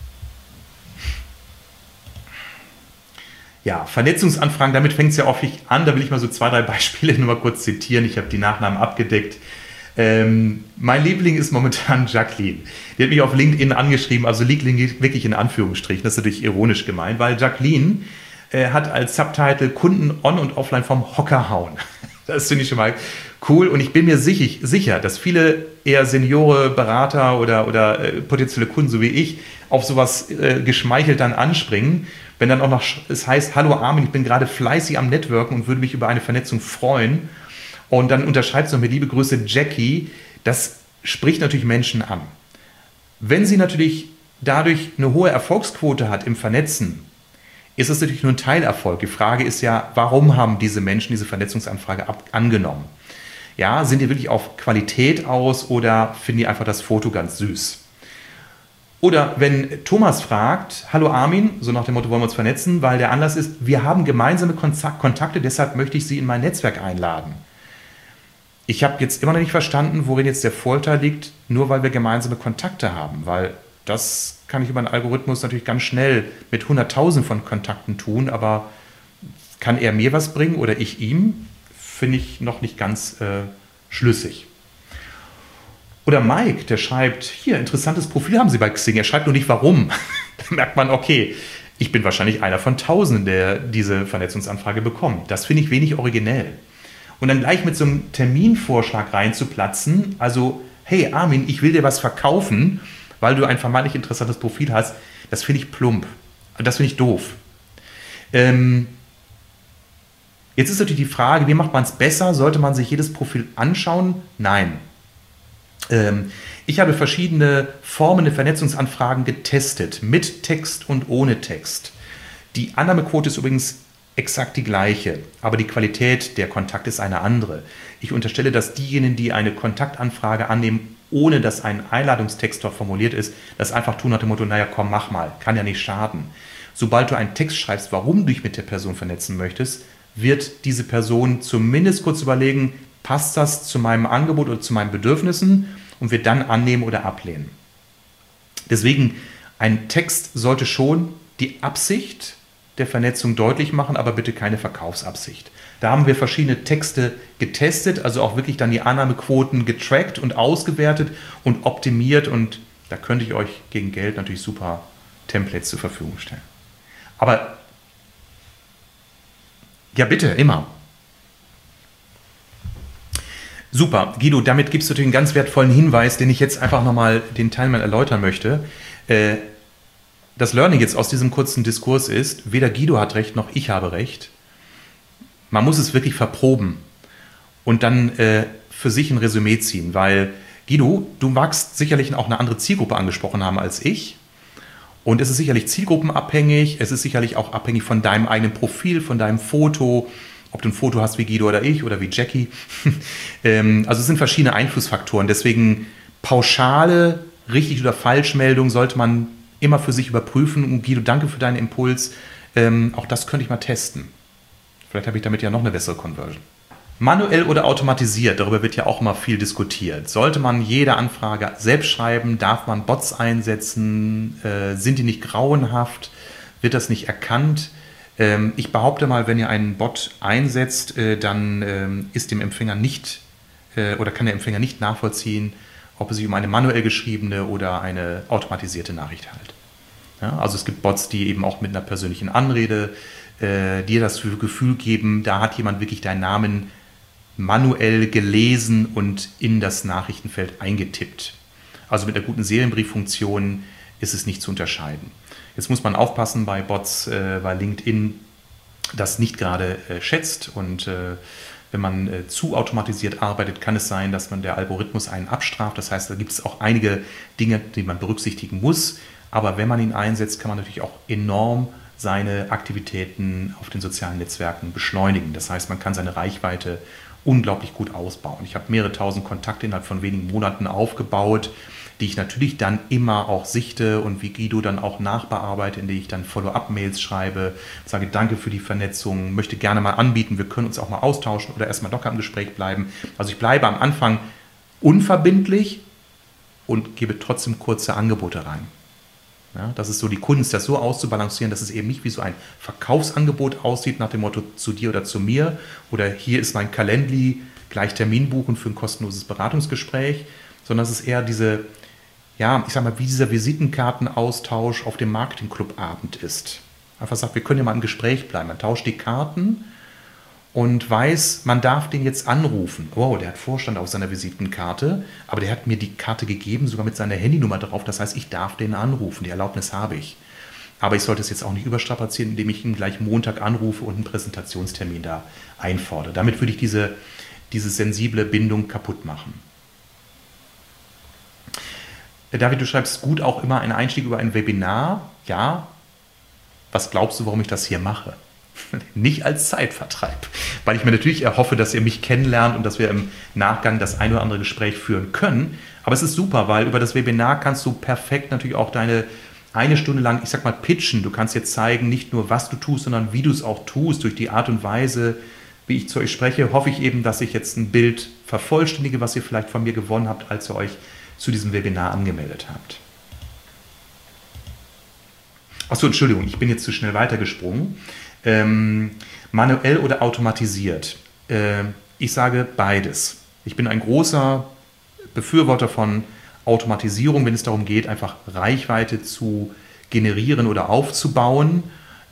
Ja, Vernetzungsanfragen, damit fängt es ja häufig an. Da will ich mal so 2, 3 Beispiele nur mal kurz zitieren. Ich habe die Nachnamen abgedeckt. Mein Liebling ist momentan Jacqueline. Die hat mich auf LinkedIn angeschrieben, also Liebling wirklich in Anführungsstrichen. Das ist natürlich ironisch gemeint, weil Jacqueline hat als Subtitle Kunden on- und offline vom Hocker hauen. Das finde ich schon mal cool und ich bin mir sicher, dass viele eher Seniore, Berater oder potenzielle Kunden, so wie ich, auf sowas geschmeichelt dann anspringen. Wenn dann auch noch es heißt, hallo Armin, ich bin gerade fleißig am Networken und würde mich über eine Vernetzung freuen. Und dann unterschreibt es noch mit liebe Grüße Jackie. Das spricht natürlich Menschen an. Wenn sie natürlich dadurch eine hohe Erfolgsquote hat im Vernetzen, ist es natürlich nur ein Teilerfolg. Die Frage ist ja, warum haben diese Menschen diese Vernetzungsanfrage angenommen? Ja, sind die wirklich auf Qualität aus oder finden die einfach das Foto ganz süß? Oder wenn Thomas fragt, hallo Armin, so nach dem Motto, wollen wir uns vernetzen, weil der Anlass ist, wir haben gemeinsame Kontakte, deshalb möchte ich Sie in mein Netzwerk einladen. Ich habe jetzt immer noch nicht verstanden, worin jetzt der Vorteil liegt, nur weil wir gemeinsame Kontakte haben, weil das kann ich über einen Algorithmus natürlich ganz schnell mit 100.000 von Kontakten tun, aber kann er mir was bringen oder ich ihm, finde ich noch nicht ganz schlüssig. Oder Mike, der schreibt, hier, interessantes Profil haben Sie bei Xing. Er schreibt nur nicht, warum. Da merkt man, okay, ich bin wahrscheinlich einer von Tausenden, der diese Vernetzungsanfrage bekommt. Das finde ich wenig originell. Und dann gleich mit so einem Terminvorschlag reinzuplatzen, also, hey Armin, ich will dir was verkaufen, weil du ein vermeintlich interessantes Profil hast, das finde ich plump. Das finde ich doof. Jetzt ist natürlich die Frage, wie macht man es besser? Sollte man sich jedes Profil anschauen? Nein. Ich habe verschiedene Formen der Vernetzungsanfragen getestet, mit Text und ohne Text. Die Annahmequote ist übrigens exakt die gleiche, aber die Qualität der Kontakte ist eine andere. Ich unterstelle, dass diejenigen, die eine Kontaktanfrage annehmen, ohne dass ein Einladungstext dort formuliert ist, das einfach tun nach dem Motto, naja komm, mach mal, kann ja nicht schaden. Sobald du einen Text schreibst, warum du dich mit der Person vernetzen möchtest, wird diese Person zumindest kurz überlegen, passt das zu meinem Angebot oder zu meinen Bedürfnissen und wird dann annehmen oder ablehnen. Deswegen, ein Text sollte schon die Absicht der Vernetzung deutlich machen, aber bitte keine Verkaufsabsicht. Da haben wir verschiedene Texte getestet, also auch wirklich dann die Annahmequoten getrackt und ausgewertet und optimiert und da könnte ich euch gegen Geld natürlich super Templates zur Verfügung stellen. Aber ja bitte, immer. Super, Guido, damit gibst du natürlich einen ganz wertvollen Hinweis, den ich jetzt einfach nochmal den Teilnehmern erläutern möchte. Das Learning jetzt aus diesem kurzen Diskurs ist, weder Guido hat recht, noch ich habe recht. Man muss es wirklich verproben und dann für sich ein Resümee ziehen, weil Guido, du magst sicherlich auch eine andere Zielgruppe angesprochen haben als ich und es ist sicherlich zielgruppenabhängig, es ist sicherlich auch abhängig von deinem eigenen Profil, von deinem Foto, ob du ein Foto hast wie Guido oder ich oder wie Jackie. Also es sind verschiedene Einflussfaktoren. Deswegen pauschale, richtig oder Falschmeldung sollte man immer für sich überprüfen. Und Guido, danke für deinen Impuls. Auch das könnte ich mal testen. Vielleicht habe ich damit ja noch eine bessere Conversion. Manuell oder automatisiert, darüber wird ja auch immer viel diskutiert. Sollte man jede Anfrage selbst schreiben? Darf man Bots einsetzen? Sind die nicht grauenhaft? Wird das nicht erkannt? Ich behaupte mal, wenn ihr einen Bot einsetzt, dann ist dem Empfänger nicht oder kann der Empfänger nicht nachvollziehen, ob es sich um eine manuell geschriebene oder eine automatisierte Nachricht handelt. Ja, also es gibt Bots, die eben auch mit einer persönlichen Anrede dir das Gefühl geben, da hat jemand wirklich deinen Namen manuell gelesen und in das Nachrichtenfeld eingetippt. Also mit einer guten Serienbrieffunktion ist es nicht zu unterscheiden. Jetzt muss man aufpassen bei Bots, weil LinkedIn das nicht gerade schätzt und wenn man zu automatisiert arbeitet, kann es sein, dass der Algorithmus einen abstraft. Das heißt, da gibt es auch einige Dinge, die man berücksichtigen muss. Aber wenn man ihn einsetzt, kann man natürlich auch enorm seine Aktivitäten auf den sozialen Netzwerken beschleunigen. Das heißt, man kann seine Reichweite unglaublich gut ausbauen. Ich habe mehrere tausend Kontakte innerhalb von wenigen Monaten aufgebaut, die ich natürlich dann immer auch sichte und wie Guido dann auch nachbearbeite, indem ich dann Follow-up-Mails schreibe, sage danke für die Vernetzung, möchte gerne mal anbieten, wir können uns auch mal austauschen oder erstmal locker im Gespräch bleiben. Also ich bleibe am Anfang unverbindlich und gebe trotzdem kurze Angebote rein. Ja, das ist so die Kunst, das so auszubalancieren, dass es eben nicht wie so ein Verkaufsangebot aussieht, nach dem Motto zu dir oder zu mir oder hier ist mein Calendly, gleich Termin buchen für ein kostenloses Beratungsgespräch, sondern es ist eher diese, ja, ich sag mal, wie dieser Visitenkartenaustausch auf dem Marketingclub-Abend ist. Einfach sagt, wir können ja mal im Gespräch bleiben. Man tauscht die Karten und weiß, man darf den jetzt anrufen. Wow, der hat Vorstand auf seiner Visitenkarte, aber der hat mir die Karte gegeben, sogar mit seiner Handynummer drauf. Das heißt, ich darf den anrufen, die Erlaubnis habe ich. Aber ich sollte es jetzt auch nicht überstrapazieren, indem ich ihn gleich Montag anrufe und einen Präsentationstermin da einfordere. Damit würde ich diese sensible Bindung kaputt machen. David, du schreibst gut auch immer einen Einstieg über ein Webinar. Ja, was glaubst du, warum ich das hier mache? Nicht als Zeitvertreib, weil ich mir natürlich erhoffe, dass ihr mich kennenlernt und dass wir im Nachgang das ein oder andere Gespräch führen können. Aber es ist super, weil über das Webinar kannst du perfekt natürlich auch deine eine Stunde lang, ich sag mal, pitchen. Du kannst jetzt zeigen, nicht nur was du tust, sondern wie du es auch tust. Durch die Art und Weise, wie ich zu euch spreche, hoffe ich eben, dass ich jetzt ein Bild vervollständige, was ihr vielleicht von mir gewonnen habt, als ihr euch zu diesem Webinar angemeldet habt. Achso, Entschuldigung, ich bin jetzt zu schnell weitergesprungen. Manuell oder automatisiert? Ich sage beides. Ich bin ein großer Befürworter von Automatisierung, wenn es darum geht, einfach Reichweite zu generieren oder aufzubauen,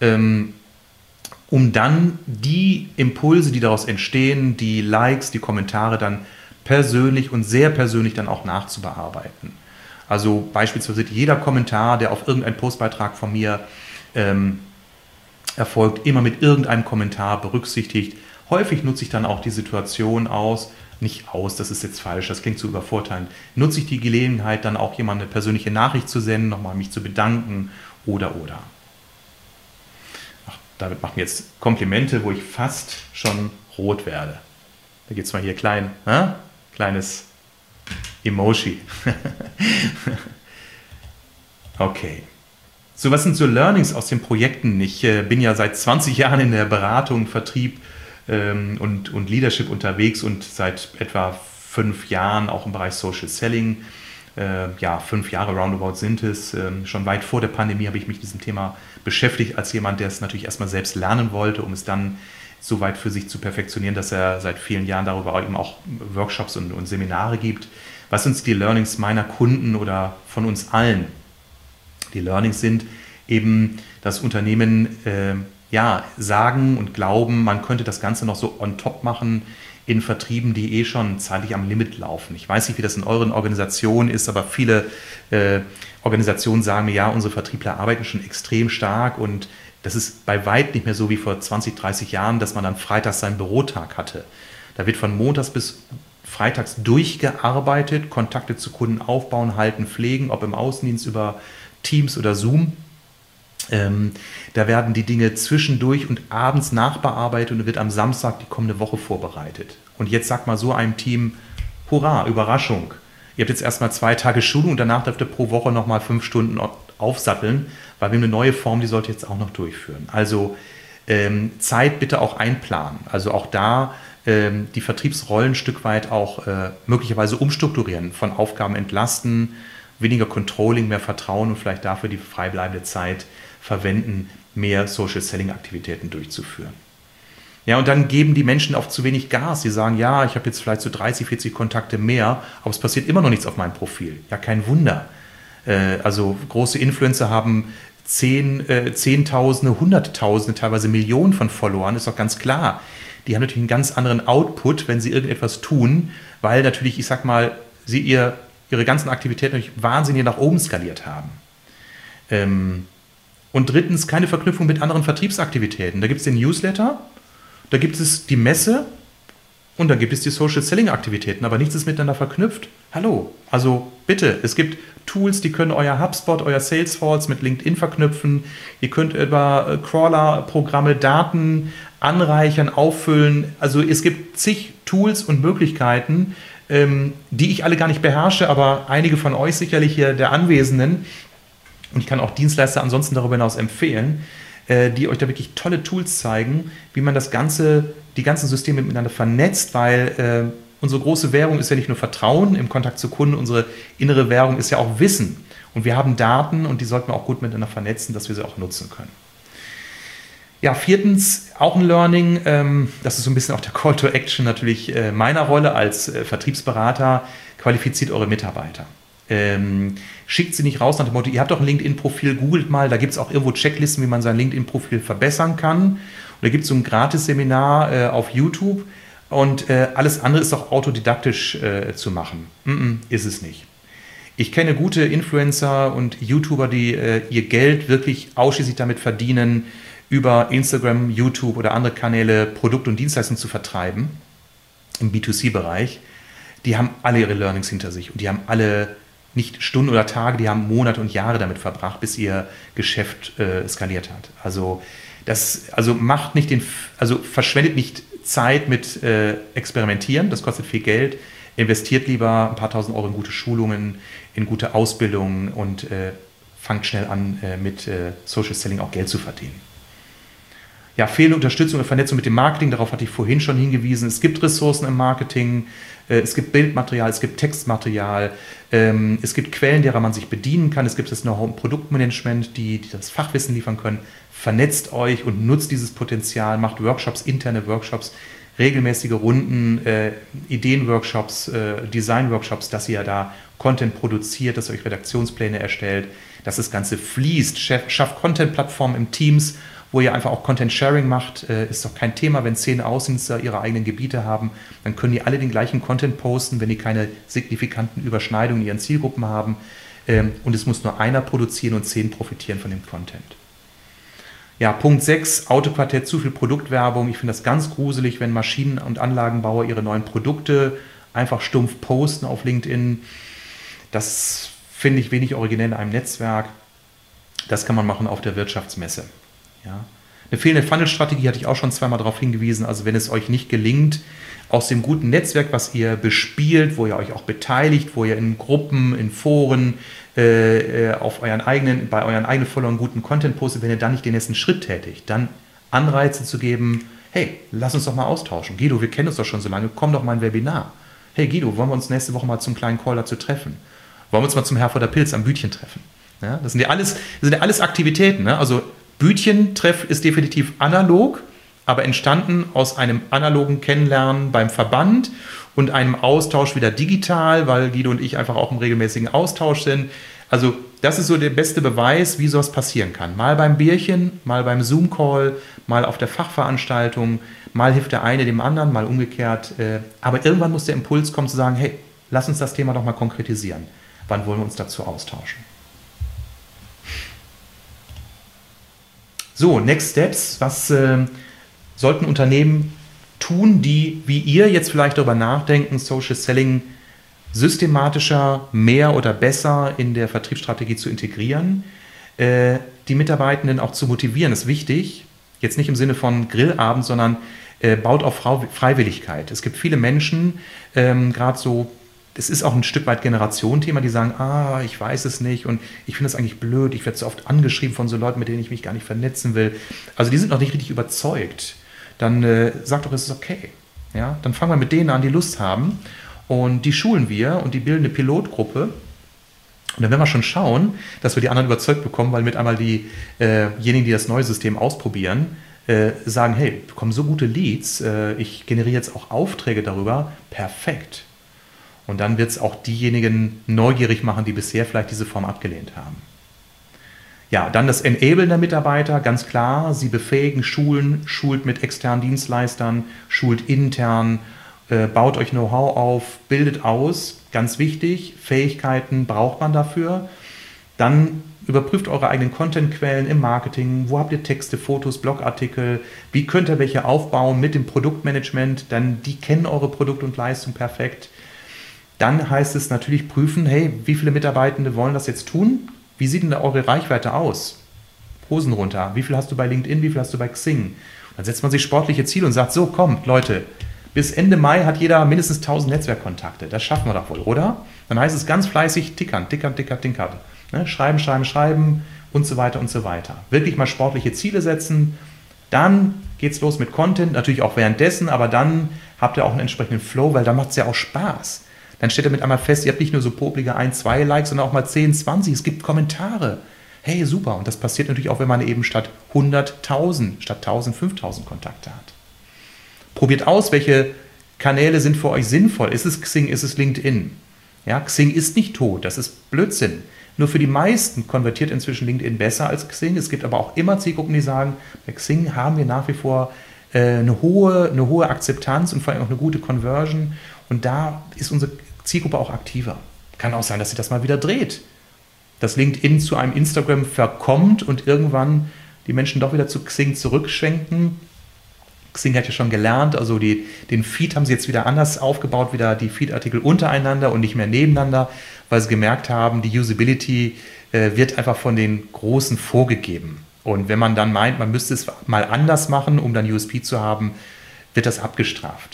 um dann die Impulse, die daraus entstehen, die Likes, die Kommentare dann persönlich und sehr persönlich dann auch nachzubearbeiten. Also beispielsweise jeder Kommentar, der auf irgendeinen Postbeitrag von mir erfolgt, immer mit irgendeinem Kommentar berücksichtigt. Häufig nutze ich dann auch die Situation das ist jetzt falsch, das klingt zu übervorteilend, nutze ich die Gelegenheit, dann auch jemand eine persönliche Nachricht zu senden, nochmal mich zu bedanken oder. Ach, David macht mir jetzt Komplimente, wo ich fast schon rot werde. Da geht es mal hier kleines Emoji. Okay. So, was sind so Learnings aus den Projekten? Ich bin ja seit 20 Jahren in der Beratung, Vertrieb und Leadership unterwegs und seit etwa 5 Jahren auch im Bereich Social Selling. 5 Jahre roundabout sind es. Schon weit vor der Pandemie habe ich mich mit diesem Thema beschäftigt, als jemand, der es natürlich erstmal selbst lernen wollte, um es dann so weit für sich zu perfektionieren, dass er seit vielen Jahren darüber eben auch Workshops und Seminare gibt. Was sind die Learnings meiner Kunden oder von uns allen? Die Learnings sind eben, dass Unternehmen sagen und glauben, man könnte das Ganze noch so on top machen in Vertrieben, die schon zeitlich am Limit laufen. Ich weiß nicht, wie das in euren Organisationen ist, aber viele Organisationen sagen mir, ja, unsere Vertriebler arbeiten schon extrem stark und das ist bei weit nicht mehr so wie vor 20, 30 Jahren, dass man dann freitags seinen Bürotag hatte. Da wird von montags bis freitags durchgearbeitet, Kontakte zu Kunden aufbauen, halten, pflegen, ob im Außendienst über Teams oder Zoom. Da werden die Dinge zwischendurch und abends nachbearbeitet und wird am Samstag die kommende Woche vorbereitet. Und jetzt sagt mal so einem Team, hurra, Überraschung. Ihr habt jetzt erstmal 2 Tage Schulung und danach dürft ihr pro Woche nochmal 5 Stunden aufsatteln, weil wir eine neue Form, die sollte jetzt auch noch durchführen. Also Zeit bitte auch einplanen. Also auch da die Vertriebsrollen ein Stück weit auch möglicherweise umstrukturieren, von Aufgaben entlasten, weniger Controlling, mehr Vertrauen und vielleicht dafür die freibleibende Zeit verwenden, mehr Social Selling Aktivitäten durchzuführen. Ja, und dann geben die Menschen oft zu wenig Gas. Die sagen, ja, ich habe jetzt vielleicht so 30, 40 Kontakte mehr, aber es passiert immer noch nichts auf meinem Profil. Ja, kein Wunder. Also große Influencer haben Zehntausende, Hunderttausende, teilweise Millionen von Followern, ist doch ganz klar. Die haben natürlich einen ganz anderen Output, wenn sie irgendetwas tun, weil natürlich, ich sag mal, sie ihre ganzen Aktivitäten natürlich wahnsinnig nach oben skaliert haben. Und drittens, keine Verknüpfung mit anderen Vertriebsaktivitäten. Da gibt es den Newsletter, da gibt es die Messe und dann gibt es die Social Selling Aktivitäten, aber nichts ist miteinander verknüpft. Hallo, also bitte, es gibt Tools, die können euer HubSpot, euer Salesforce mit LinkedIn verknüpfen. Ihr könnt über Crawler-Programme Daten anreichern, auffüllen. Also es gibt zig Tools und Möglichkeiten, die ich alle gar nicht beherrsche, aber einige von euch sicherlich hier der Anwesenden, und ich kann auch Dienstleister ansonsten darüber hinaus empfehlen, die euch da wirklich tolle Tools zeigen, wie man die ganzen Systeme miteinander vernetzt, weil unsere große Währung ist ja nicht nur Vertrauen im Kontakt zu Kunden, unsere innere Währung ist ja auch Wissen. Und wir haben Daten und die sollten wir auch gut miteinander vernetzen, dass wir sie auch nutzen können. Ja, viertens, auch ein Learning, das ist so ein bisschen auch der Call to Action natürlich meiner Rolle als Vertriebsberater, qualifiziert eure Mitarbeiter. Schickt sie nicht raus nach dem Motto, ihr habt doch ein LinkedIn-Profil, googelt mal, da gibt es auch irgendwo Checklisten, wie man sein LinkedIn-Profil verbessern kann. Und da gibt es so ein Gratis-Seminar auf YouTube und alles andere ist doch autodidaktisch zu machen. Ist es nicht. Ich kenne gute Influencer und YouTuber, die ihr Geld wirklich ausschließlich damit verdienen, über Instagram, YouTube oder andere Kanäle Produkt- und Dienstleistungen zu vertreiben, im B2C-Bereich. Die haben alle ihre Learnings hinter sich und die haben alle nicht Stunden oder Tage, die haben Monate und Jahre damit verbracht, bis ihr Geschäft skaliert hat. Also verschwendet nicht Zeit mit Experimentieren, das kostet viel Geld. Investiert lieber ein paar tausend Euro in gute Schulungen, in gute Ausbildungen und fangt schnell an, mit Social Selling auch Geld zu verdienen. Ja, fehlende Unterstützung und Vernetzung mit dem Marketing, darauf hatte ich vorhin schon hingewiesen. Es gibt Ressourcen im Marketing, es gibt Bildmaterial, es gibt Textmaterial, es gibt Quellen, derer man sich bedienen kann, es gibt das Know-how im Produktmanagement, die das Fachwissen liefern können. Vernetzt euch und nutzt dieses Potenzial, macht Workshops, interne Workshops, regelmäßige Runden, Ideenworkshops, Designworkshops, dass ihr da Content produziert, dass ihr euch Redaktionspläne erstellt, dass das Ganze fließt. Schafft Content-Plattformen im Teams, wo ihr einfach auch Content-Sharing macht. Ist doch kein Thema, wenn 10 Außendienstler ihre eigenen Gebiete haben, dann können die alle den gleichen Content posten, wenn die keine signifikanten Überschneidungen in ihren Zielgruppen haben. Und es muss nur einer produzieren und 10 profitieren von dem Content. Ja, Punkt 6, Autoquartett, zu viel Produktwerbung. Ich finde das ganz gruselig, wenn Maschinen- und Anlagenbauer ihre neuen Produkte einfach stumpf posten auf LinkedIn. Das finde ich wenig originell in einem Netzwerk. Das kann man machen auf der Wirtschaftsmesse. Ja. Eine fehlende Funnel-Strategie hatte ich auch schon zweimal darauf hingewiesen. Also wenn es euch nicht gelingt, aus dem guten Netzwerk, was ihr bespielt, wo ihr euch auch beteiligt, wo ihr in Gruppen, in Foren, bei euren eigenen Followern guten Content postet, wenn ihr dann nicht den nächsten Schritt tätigt, dann Anreize zu geben, hey, lass uns doch mal austauschen. Guido, wir kennen uns doch schon so lange, komm doch mal ein Webinar. Hey Guido, wollen wir uns nächste Woche mal zum kleinen Call dazu treffen? Wollen wir uns mal zum Herforder Pilz am Bütchen treffen? Ja, das sind ja alles Aktivitäten. Ne? Also Bütchentreff ist definitiv analog, aber entstanden aus einem analogen Kennenlernen beim Verband und einem Austausch wieder digital, weil Guido und ich einfach auch im regelmäßigen Austausch sind. Also das ist so der beste Beweis, wie sowas passieren kann. Mal beim Bierchen, mal beim Zoom-Call, mal auf der Fachveranstaltung, mal hilft der eine dem anderen, mal umgekehrt. Aber irgendwann muss der Impuls kommen zu sagen, hey, lass uns das Thema doch mal konkretisieren. Wann wollen wir uns dazu austauschen? So, Next Steps. Was sollten Unternehmen tun, die wie ihr jetzt vielleicht darüber nachdenken, Social Selling systematischer, mehr oder besser in der Vertriebsstrategie zu integrieren, die Mitarbeitenden auch zu motivieren, ist wichtig. Jetzt nicht im Sinne von Grillabend, sondern baut auf Freiwilligkeit. Es gibt viele Menschen, gerade so, das ist auch ein Stück weit Generationenthema, die sagen, ich weiß es nicht und ich finde es eigentlich blöd, ich werde so oft angeschrieben von so Leuten, mit denen ich mich gar nicht vernetzen will. Also die sind noch nicht richtig überzeugt. Dann sagt doch, es ist okay. Ja? Dann fangen wir mit denen an, die Lust haben und die schulen wir und die bilden eine Pilotgruppe. Und dann werden wir schon schauen, dass wir die anderen überzeugt bekommen, weil mit einmal diejenigen, die das neue System ausprobieren, sagen, hey, wir bekommen so gute Leads, ich generiere jetzt auch Aufträge darüber, perfekt. Und dann wird es auch diejenigen neugierig machen, die bisher vielleicht diese Form abgelehnt haben. Ja, dann das Enablen der Mitarbeiter, ganz klar, sie befähigen, schulen, schult mit externen Dienstleistern, schult intern, baut euch Know-how auf, bildet aus, ganz wichtig, Fähigkeiten braucht man dafür. Dann überprüft eure eigenen Contentquellen im Marketing, wo habt ihr Texte, Fotos, Blogartikel, wie könnt ihr welche aufbauen mit dem Produktmanagement, denn die kennen eure Produkt und Leistung perfekt. Dann heißt es natürlich prüfen, hey, wie viele Mitarbeitende wollen das jetzt tun? Wie sieht denn da eure Reichweite aus? Hosen runter. Wie viel hast du bei LinkedIn, wie viel hast du bei Xing? Dann setzt man sich sportliche Ziele und sagt, so kommt Leute, bis Ende Mai hat jeder mindestens 1000 Netzwerkkontakte. Das schaffen wir doch wohl, oder? Dann heißt es ganz fleißig tickern. Ne? Schreiben und so weiter und so weiter. Wirklich mal sportliche Ziele setzen. Dann geht es los mit Content, natürlich auch währenddessen, aber dann habt ihr auch einen entsprechenden Flow, weil dann macht es ja auch Spaß. Dann stellt ihr mit einmal fest, ihr habt nicht nur so poplige 1, 2 Likes, sondern auch mal 10, 20. Es gibt Kommentare. Hey, super. Und das passiert natürlich auch, wenn man eben statt 100.000, statt 1.000, 5.000 Kontakte hat. Probiert aus, welche Kanäle sind für euch sinnvoll. Ist es Xing, ist es LinkedIn? Ja, Xing ist nicht tot, das ist Blödsinn. Nur für die meisten konvertiert inzwischen LinkedIn besser als Xing. Es gibt aber auch immer Zielgruppen, die sagen, bei Xing haben wir nach wie vor eine hohe Akzeptanz und vor allem auch eine gute Conversion. Und da ist unsere Zielgruppe auch aktiver. Kann auch sein, dass sich das mal wieder dreht. Dass LinkedIn zu einem Instagram verkommt und irgendwann die Menschen doch wieder zu Xing zurückschwenken. Xing hat ja schon gelernt, also den Feed haben sie jetzt wieder anders aufgebaut, wieder die Feed-Artikel untereinander und nicht mehr nebeneinander, weil sie gemerkt haben, die Usability wird einfach von den Großen vorgegeben. Und wenn man dann meint, man müsste es mal anders machen, um dann USP zu haben, wird das abgestraft.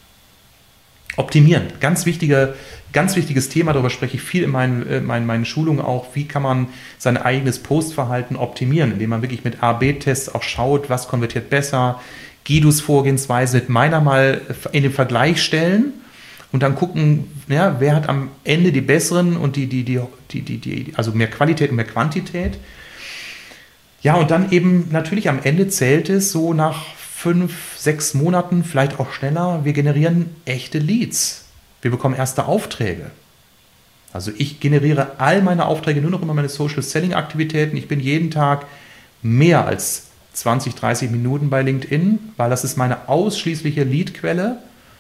Optimieren, ganz wichtiges Thema, darüber spreche ich viel in meinen Schulungen auch. Wie kann man sein eigenes Postverhalten optimieren, indem man wirklich mit A/B-Tests auch schaut, was konvertiert besser, Guidos Vorgehensweise mit meiner mal in den Vergleich stellen und dann gucken, ja, wer hat am Ende die besseren und also mehr Qualität und mehr Quantität. Ja, und dann eben natürlich am Ende zählt es so nach 5, 6 Monaten, vielleicht auch schneller, wir generieren echte Leads. Wir bekommen erste Aufträge. Also ich generiere all meine Aufträge nur noch über meine Social Selling Aktivitäten. Ich bin jeden Tag mehr als 20, 30 Minuten bei LinkedIn, weil das ist meine ausschließliche Leadquelle.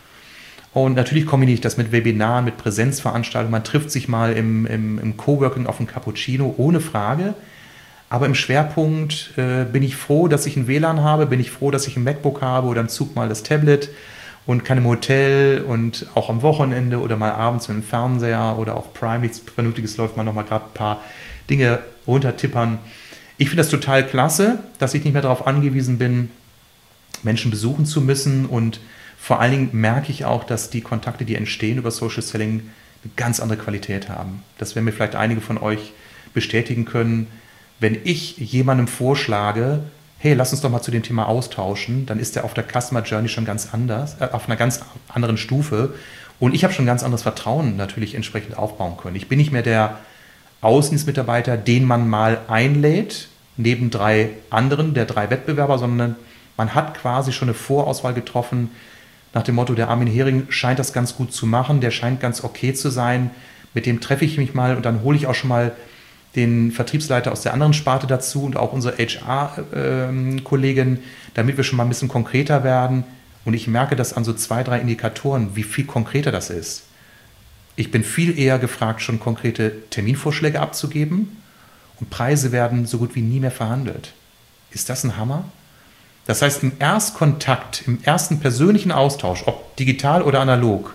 Und natürlich kombiniere ich das mit Webinaren, mit Präsenzveranstaltungen. Man trifft sich mal im Coworking auf einen Cappuccino, ohne Frage. Aber im Schwerpunkt bin ich froh, dass ich ein WLAN habe, bin ich froh, dass ich ein MacBook habe oder im Zug mal das Tablet und kann im Hotel und auch am Wochenende oder mal abends mit dem Fernseher oder auch Prime, nichts Vernünftiges läuft, mal nochmal gerade ein paar Dinge runtertippern. Ich finde das total klasse, dass ich nicht mehr darauf angewiesen bin, Menschen besuchen zu müssen und vor allen Dingen merke ich auch, dass die Kontakte, die entstehen über Social Selling, eine ganz andere Qualität haben. Das werden mir vielleicht einige von euch bestätigen können. Wenn ich jemandem vorschlage, hey, lass uns doch mal zu dem Thema austauschen, dann ist er auf der Customer Journey schon ganz anders, auf einer ganz anderen Stufe und ich habe schon ein ganz anderes Vertrauen natürlich entsprechend aufbauen können. Ich bin nicht mehr der Außendienstmitarbeiter, den man mal einlädt, neben 3 anderen, der 3 Wettbewerber, sondern man hat quasi schon eine Vorauswahl getroffen, nach dem Motto, der Armin Hering scheint das ganz gut zu machen, der scheint ganz okay zu sein, mit dem treffe ich mich mal und dann hole ich auch schon mal den Vertriebsleiter aus der anderen Sparte dazu und auch unsere HR-Kollegin, damit wir schon mal ein bisschen konkreter werden. Und ich merke das an so 2, 3 Indikatoren, wie viel konkreter das ist. Ich bin viel eher gefragt, schon konkrete Terminvorschläge abzugeben und Preise werden so gut wie nie mehr verhandelt. Ist das ein Hammer? Das heißt, im Erstkontakt, im ersten persönlichen Austausch, ob digital oder analog,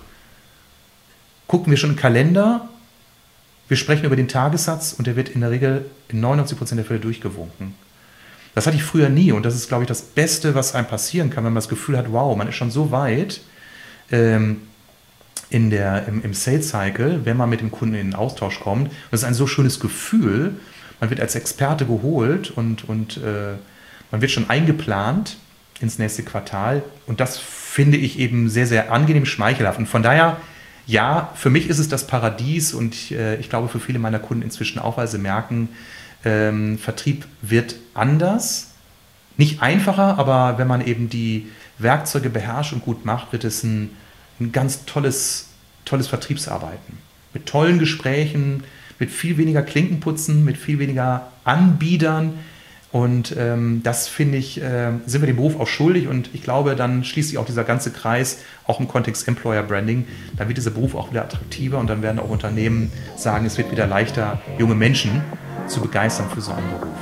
gucken wir schon im Kalender. Wir sprechen über den Tagessatz und der wird in der Regel in 99% der Fälle durchgewunken. Das hatte ich früher nie und das ist, glaube ich, das Beste, was einem passieren kann, wenn man das Gefühl hat, wow, man ist schon so weit im Sales Cycle, wenn man mit dem Kunden in den Austausch kommt. Das ist ein so schönes Gefühl, man wird als Experte geholt und man wird schon eingeplant ins nächste Quartal und das finde ich eben sehr, sehr angenehm schmeichelhaft und von daher ja, für mich ist es das Paradies und ich glaube für viele meiner Kunden inzwischen auch, weil sie merken, Vertrieb wird anders. nicht einfacher, aber wenn man eben die Werkzeuge beherrscht und gut macht, wird es ein ganz tolles Vertriebsarbeiten. Mit tollen Gesprächen, mit viel weniger Klinkenputzen, mit viel weniger Anbietern. Und das, finde ich, sind wir dem Beruf auch schuldig. Und ich glaube, dann schließt sich auch dieser ganze Kreis, auch im Kontext Employer Branding. Dann wird dieser Beruf auch wieder attraktiver und dann werden auch Unternehmen sagen, es wird wieder leichter, junge Menschen zu begeistern für so einen Beruf.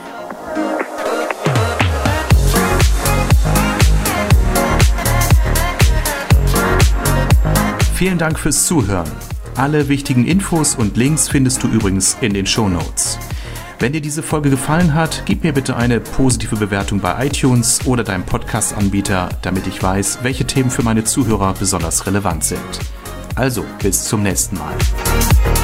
Vielen Dank fürs Zuhören. Alle wichtigen Infos und Links findest du übrigens in den Shownotes. Wenn dir diese Folge gefallen hat, gib mir bitte eine positive Bewertung bei iTunes oder deinem Podcast-Anbieter, damit ich weiß, welche Themen für meine Zuhörer besonders relevant sind. Also, bis zum nächsten Mal.